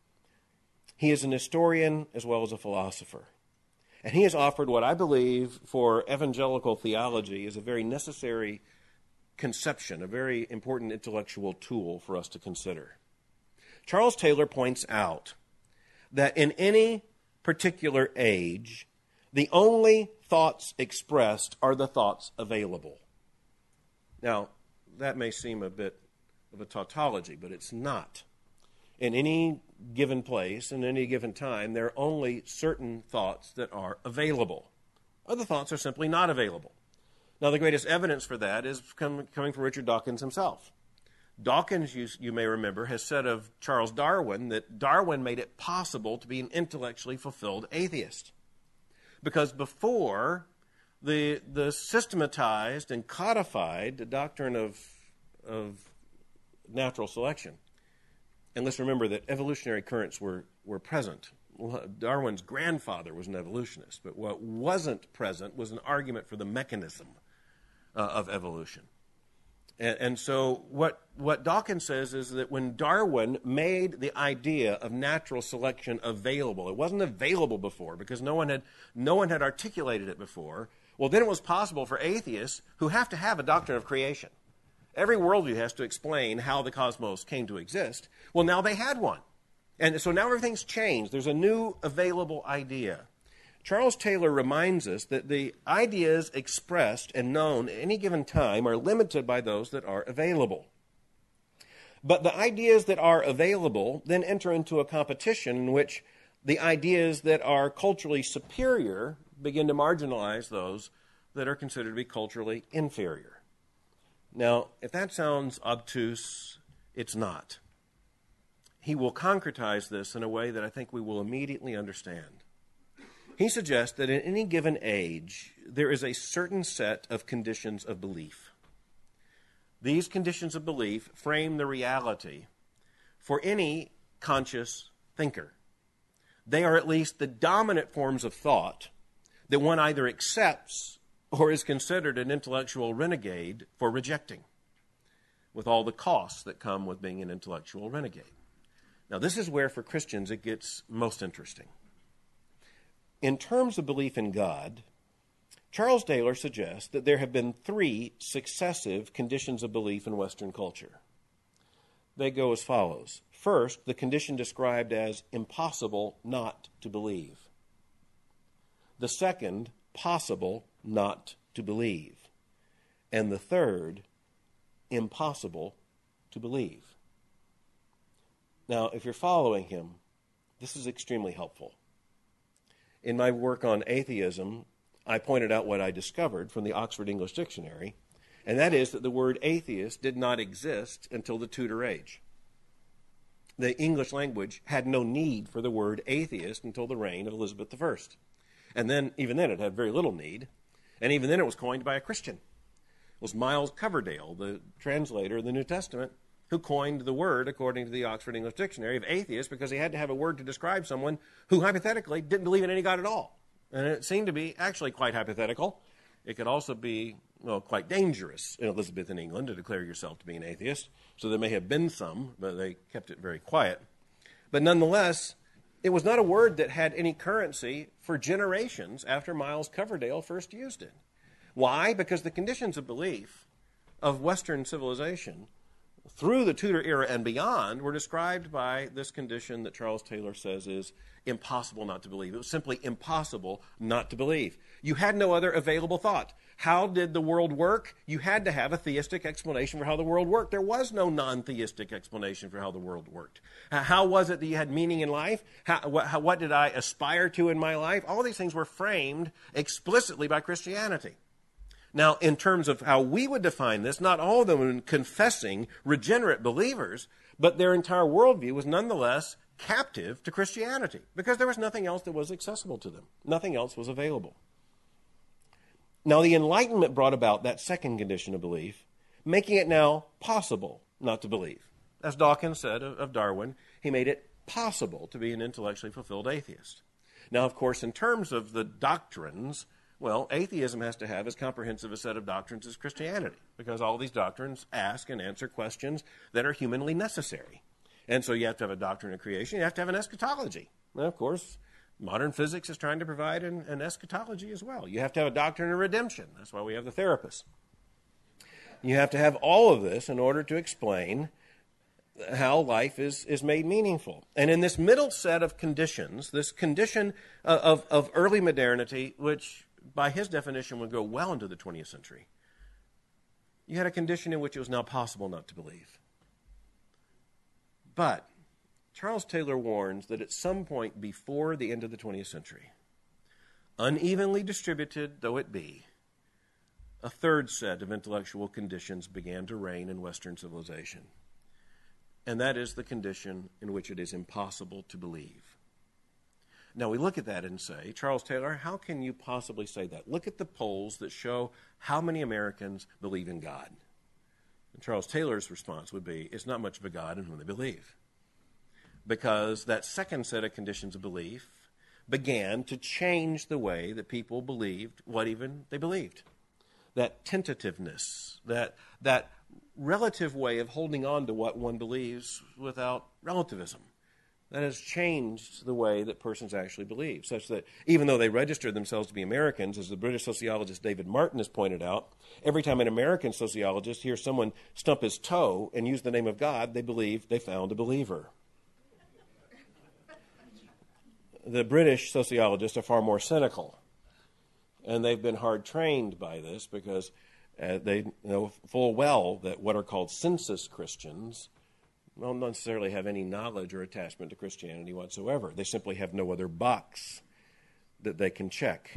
He is an historian as well as a philosopher. And he has offered what I believe for evangelical theology is a very necessary conception, a very important intellectual tool for us to consider. Charles Taylor points out that in any particular age, the only thoughts expressed are the thoughts available. Now, that may seem a bit of a tautology, but it's not. In any given place, in any given time, there are only certain thoughts that are available. Other thoughts are simply not available. Now, the greatest evidence for that is com- coming from Richard Dawkins himself. Dawkins, you, you may remember, has said of Charles Darwin that Darwin made it possible to be an intellectually fulfilled atheist. Because before the, the systematized and codified doctrine of, of natural selection, and let's remember that evolutionary currents were, were present. Darwin's grandfather was an evolutionist, but what wasn't present was an argument for the mechanism uh, of evolution. And, and so what, what Dawkins says is that when Darwin made the idea of natural selection available, it wasn't available before because no one had, no one had articulated it before, well, then it was possible for atheists who have to have a doctrine of creation. Every worldview has to explain how the cosmos came to exist. Well, now they had one. And so now everything's changed. There's a new available idea. Charles Taylor reminds us that the ideas expressed and known at any given time are limited by those that are available. But the ideas that are available then enter into a competition in which the ideas that are culturally superior begin to marginalize those that are considered to be culturally inferior. Now, if that sounds obtuse, it's not. He will concretize this in a way that I think we will immediately understand. He suggests that in any given age, there is a certain set of conditions of belief. These conditions of belief frame the reality for any conscious thinker. They are at least the dominant forms of thought that one either accepts or is considered an intellectual renegade for rejecting, with all the costs that come with being an intellectual renegade. Now, this is where, for Christians, it gets most interesting. In terms of belief in God, Charles Taylor suggests that there have been three successive conditions of belief in Western culture. They go as follows. First, the condition described as impossible not to believe. The second, possible not to believe. And the third, impossible to believe. Now, if you're following him, this is extremely helpful. In my work on atheism, I pointed out what I discovered from the Oxford English Dictionary, and that is that the word atheist did not exist until the Tudor age. The English language had no need for the word atheist until the reign of Elizabeth the First. And then, even then, it had very little need. And even then, it was coined by a Christian. It was Miles Coverdale, the translator of the New Testament, who coined the word, according to the Oxford English Dictionary, of atheist, because he had to have a word to describe someone who, hypothetically, didn't believe in any God at all. And it seemed to be actually quite hypothetical. It could also be, well, quite dangerous in Elizabethan England to declare yourself to be an atheist. So there may have been some, but they kept it very quiet. But nonetheless, it was not a word that had any currency for generations after Miles Coverdale first used it. Why? Because the conditions of belief of Western civilization through the Tudor era and beyond were described by this condition that Charles Taylor says is impossible not to believe. It was simply impossible not to believe. You had no other available thought. How did the world work? You had to have a theistic explanation for how the world worked. There was no non-theistic explanation for how the world worked. How was it that you had meaning in life? How, what, how, what did I aspire to in my life? All these things were framed explicitly by Christianity. Now, in terms of how we would define this, not all of them were confessing regenerate believers, but their entire worldview was nonetheless captive to Christianity because there was nothing else that was accessible to them. Nothing else was available. Now, the Enlightenment brought about that second condition of belief, making it now possible not to believe. As Dawkins said of, of Darwin, he made it possible to be an intellectually fulfilled atheist. Now, of course, in terms of the doctrines, well, atheism has to have as comprehensive a set of doctrines as Christianity, because all these doctrines ask and answer questions that are humanly necessary. And so you have to have a doctrine of creation. You have to have an eschatology. And of course, modern physics is trying to provide an, an eschatology as well. You have to have a doctrine of redemption. That's why we have the therapists. You have to have all of this in order to explain how life is, is made meaningful. And in this middle set of conditions, this condition of, of, of early modernity, which by his definition would go well into the twentieth century, you had a condition in which it was now possible not to believe. But Charles Taylor warns that at some point before the end of the twentieth century, unevenly distributed though it be, a third set of intellectual conditions began to reign in Western civilization. And that is the condition in which it is impossible to believe. Now, we look at that and say, Charles Taylor, how can you possibly say that? Look at the polls that show how many Americans believe in God. And Charles Taylor's response would be, it's not much of a God in whom they believe. Because that second set of conditions of belief began to change the way that people believed what even they believed. That tentativeness, that, that relative way of holding on to what one believes without relativism. That has changed the way that persons actually believe, such that even though they registered themselves to be Americans, as the British sociologist David Martin has pointed out, every time an American sociologist hears someone stump his toe and use the name of God, they believe they found a believer. The British sociologists are far more cynical, and they've been hard trained by this because uh, they know full well that what are called census Christians don't necessarily have any knowledge or attachment to Christianity whatsoever. They simply have no other box that they can check.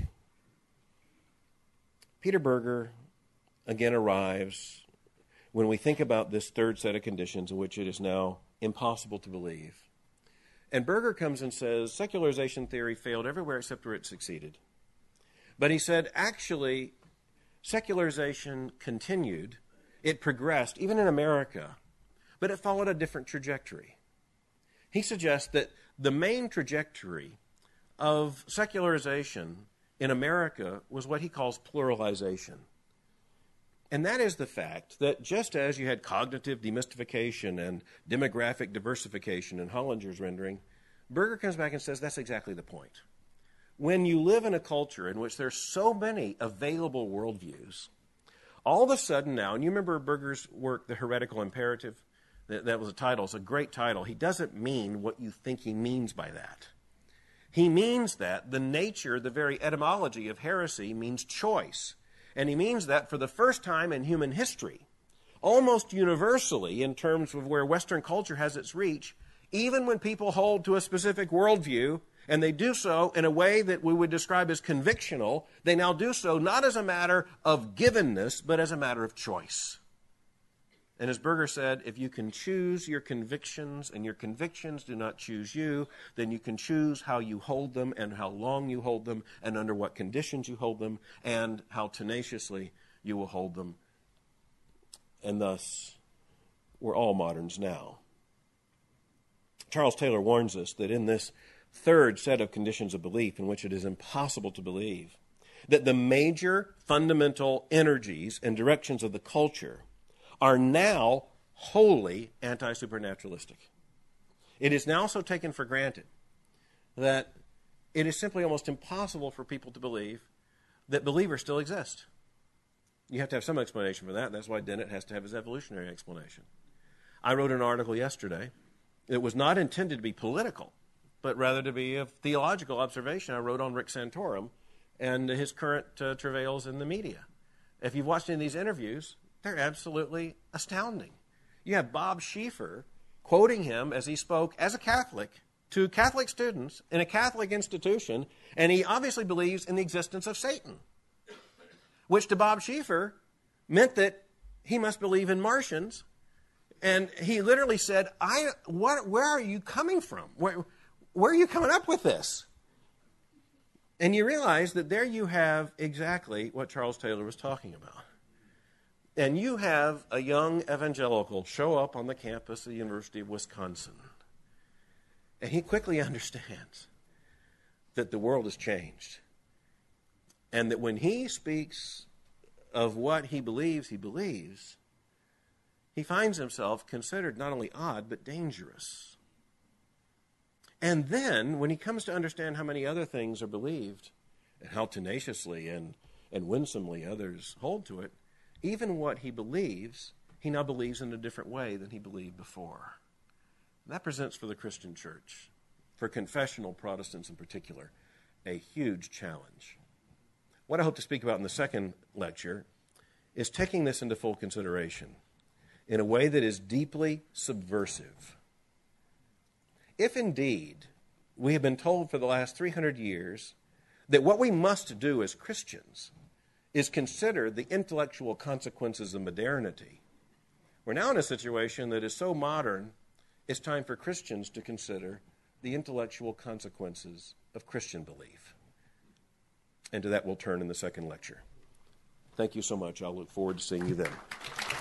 Peter Berger again arrives when we think about this third set of conditions in which it is now impossible to believe. And Berger comes and says, secularization theory failed everywhere except where it succeeded. But he said, actually, secularization continued. It progressed, even in America, but it followed a different trajectory. He suggests that the main trajectory of secularization in America was what he calls pluralization. And that is the fact that just as you had cognitive demystification and demographic diversification in Hollinger's rendering, Berger comes back and says that's exactly the point. When you live in a culture in which there's so many available worldviews, all of a sudden now, and you remember Berger's work, The Heretical Imperative, That, that was a title. It's a great title. He doesn't mean what you think he means by that. He means that the nature, the very etymology of heresy means choice. And he means that for the first time in human history, almost universally in terms of where Western culture has its reach, even when people hold to a specific worldview, and they do so in a way that we would describe as convictional, they now do so not as a matter of givenness, but as a matter of choice. And as Berger said, if you can choose your convictions and your convictions do not choose you, then you can choose how you hold them and how long you hold them and under what conditions you hold them and how tenaciously you will hold them. And thus, we're all moderns now. Charles Taylor warns us that in this third set of conditions of belief in which it is impossible to believe, that the major fundamental energies and directions of the culture are now wholly anti-supernaturalistic. It is now so taken for granted that it is simply almost impossible for people to believe that believers still exist. You have to have some explanation for that, and that's why Dennett has to have his evolutionary explanation. I wrote an article yesterday. It was not intended to be political, but rather to be a theological observation I wrote on Rick Santorum and his current uh, travails in the media. If you've watched any of these interviews, they're absolutely astounding. You have Bob Schieffer quoting him as he spoke as a Catholic to Catholic students in a Catholic institution, and he obviously believes in the existence of Satan, which to Bob Schieffer meant that he must believe in Martians. And he literally said, "I what? Where are you coming from? Where, where are you coming up with this?" And you realize that there you have exactly what Charles Taylor was talking about. And you have a young evangelical show up on the campus of the University of Wisconsin. And he quickly understands that the world has changed. And that when he speaks of what he believes he believes, he finds himself considered not only odd, but dangerous. And then, when he comes to understand how many other things are believed, and how tenaciously and, and winsomely others hold to it, even what he believes, he now believes in a different way than he believed before. That presents for the Christian church, for confessional Protestants in particular, a huge challenge. What I hope to speak about in the second lecture is taking this into full consideration in a way that is deeply subversive. If indeed we have been told for the last three hundred years that what we must do as Christians is consider the intellectual consequences of modernity, we're now in a situation that is so modern, it's time for Christians to consider the intellectual consequences of Christian belief. And to that we'll turn in the second lecture. Thank you so much. I'll look forward to seeing you then.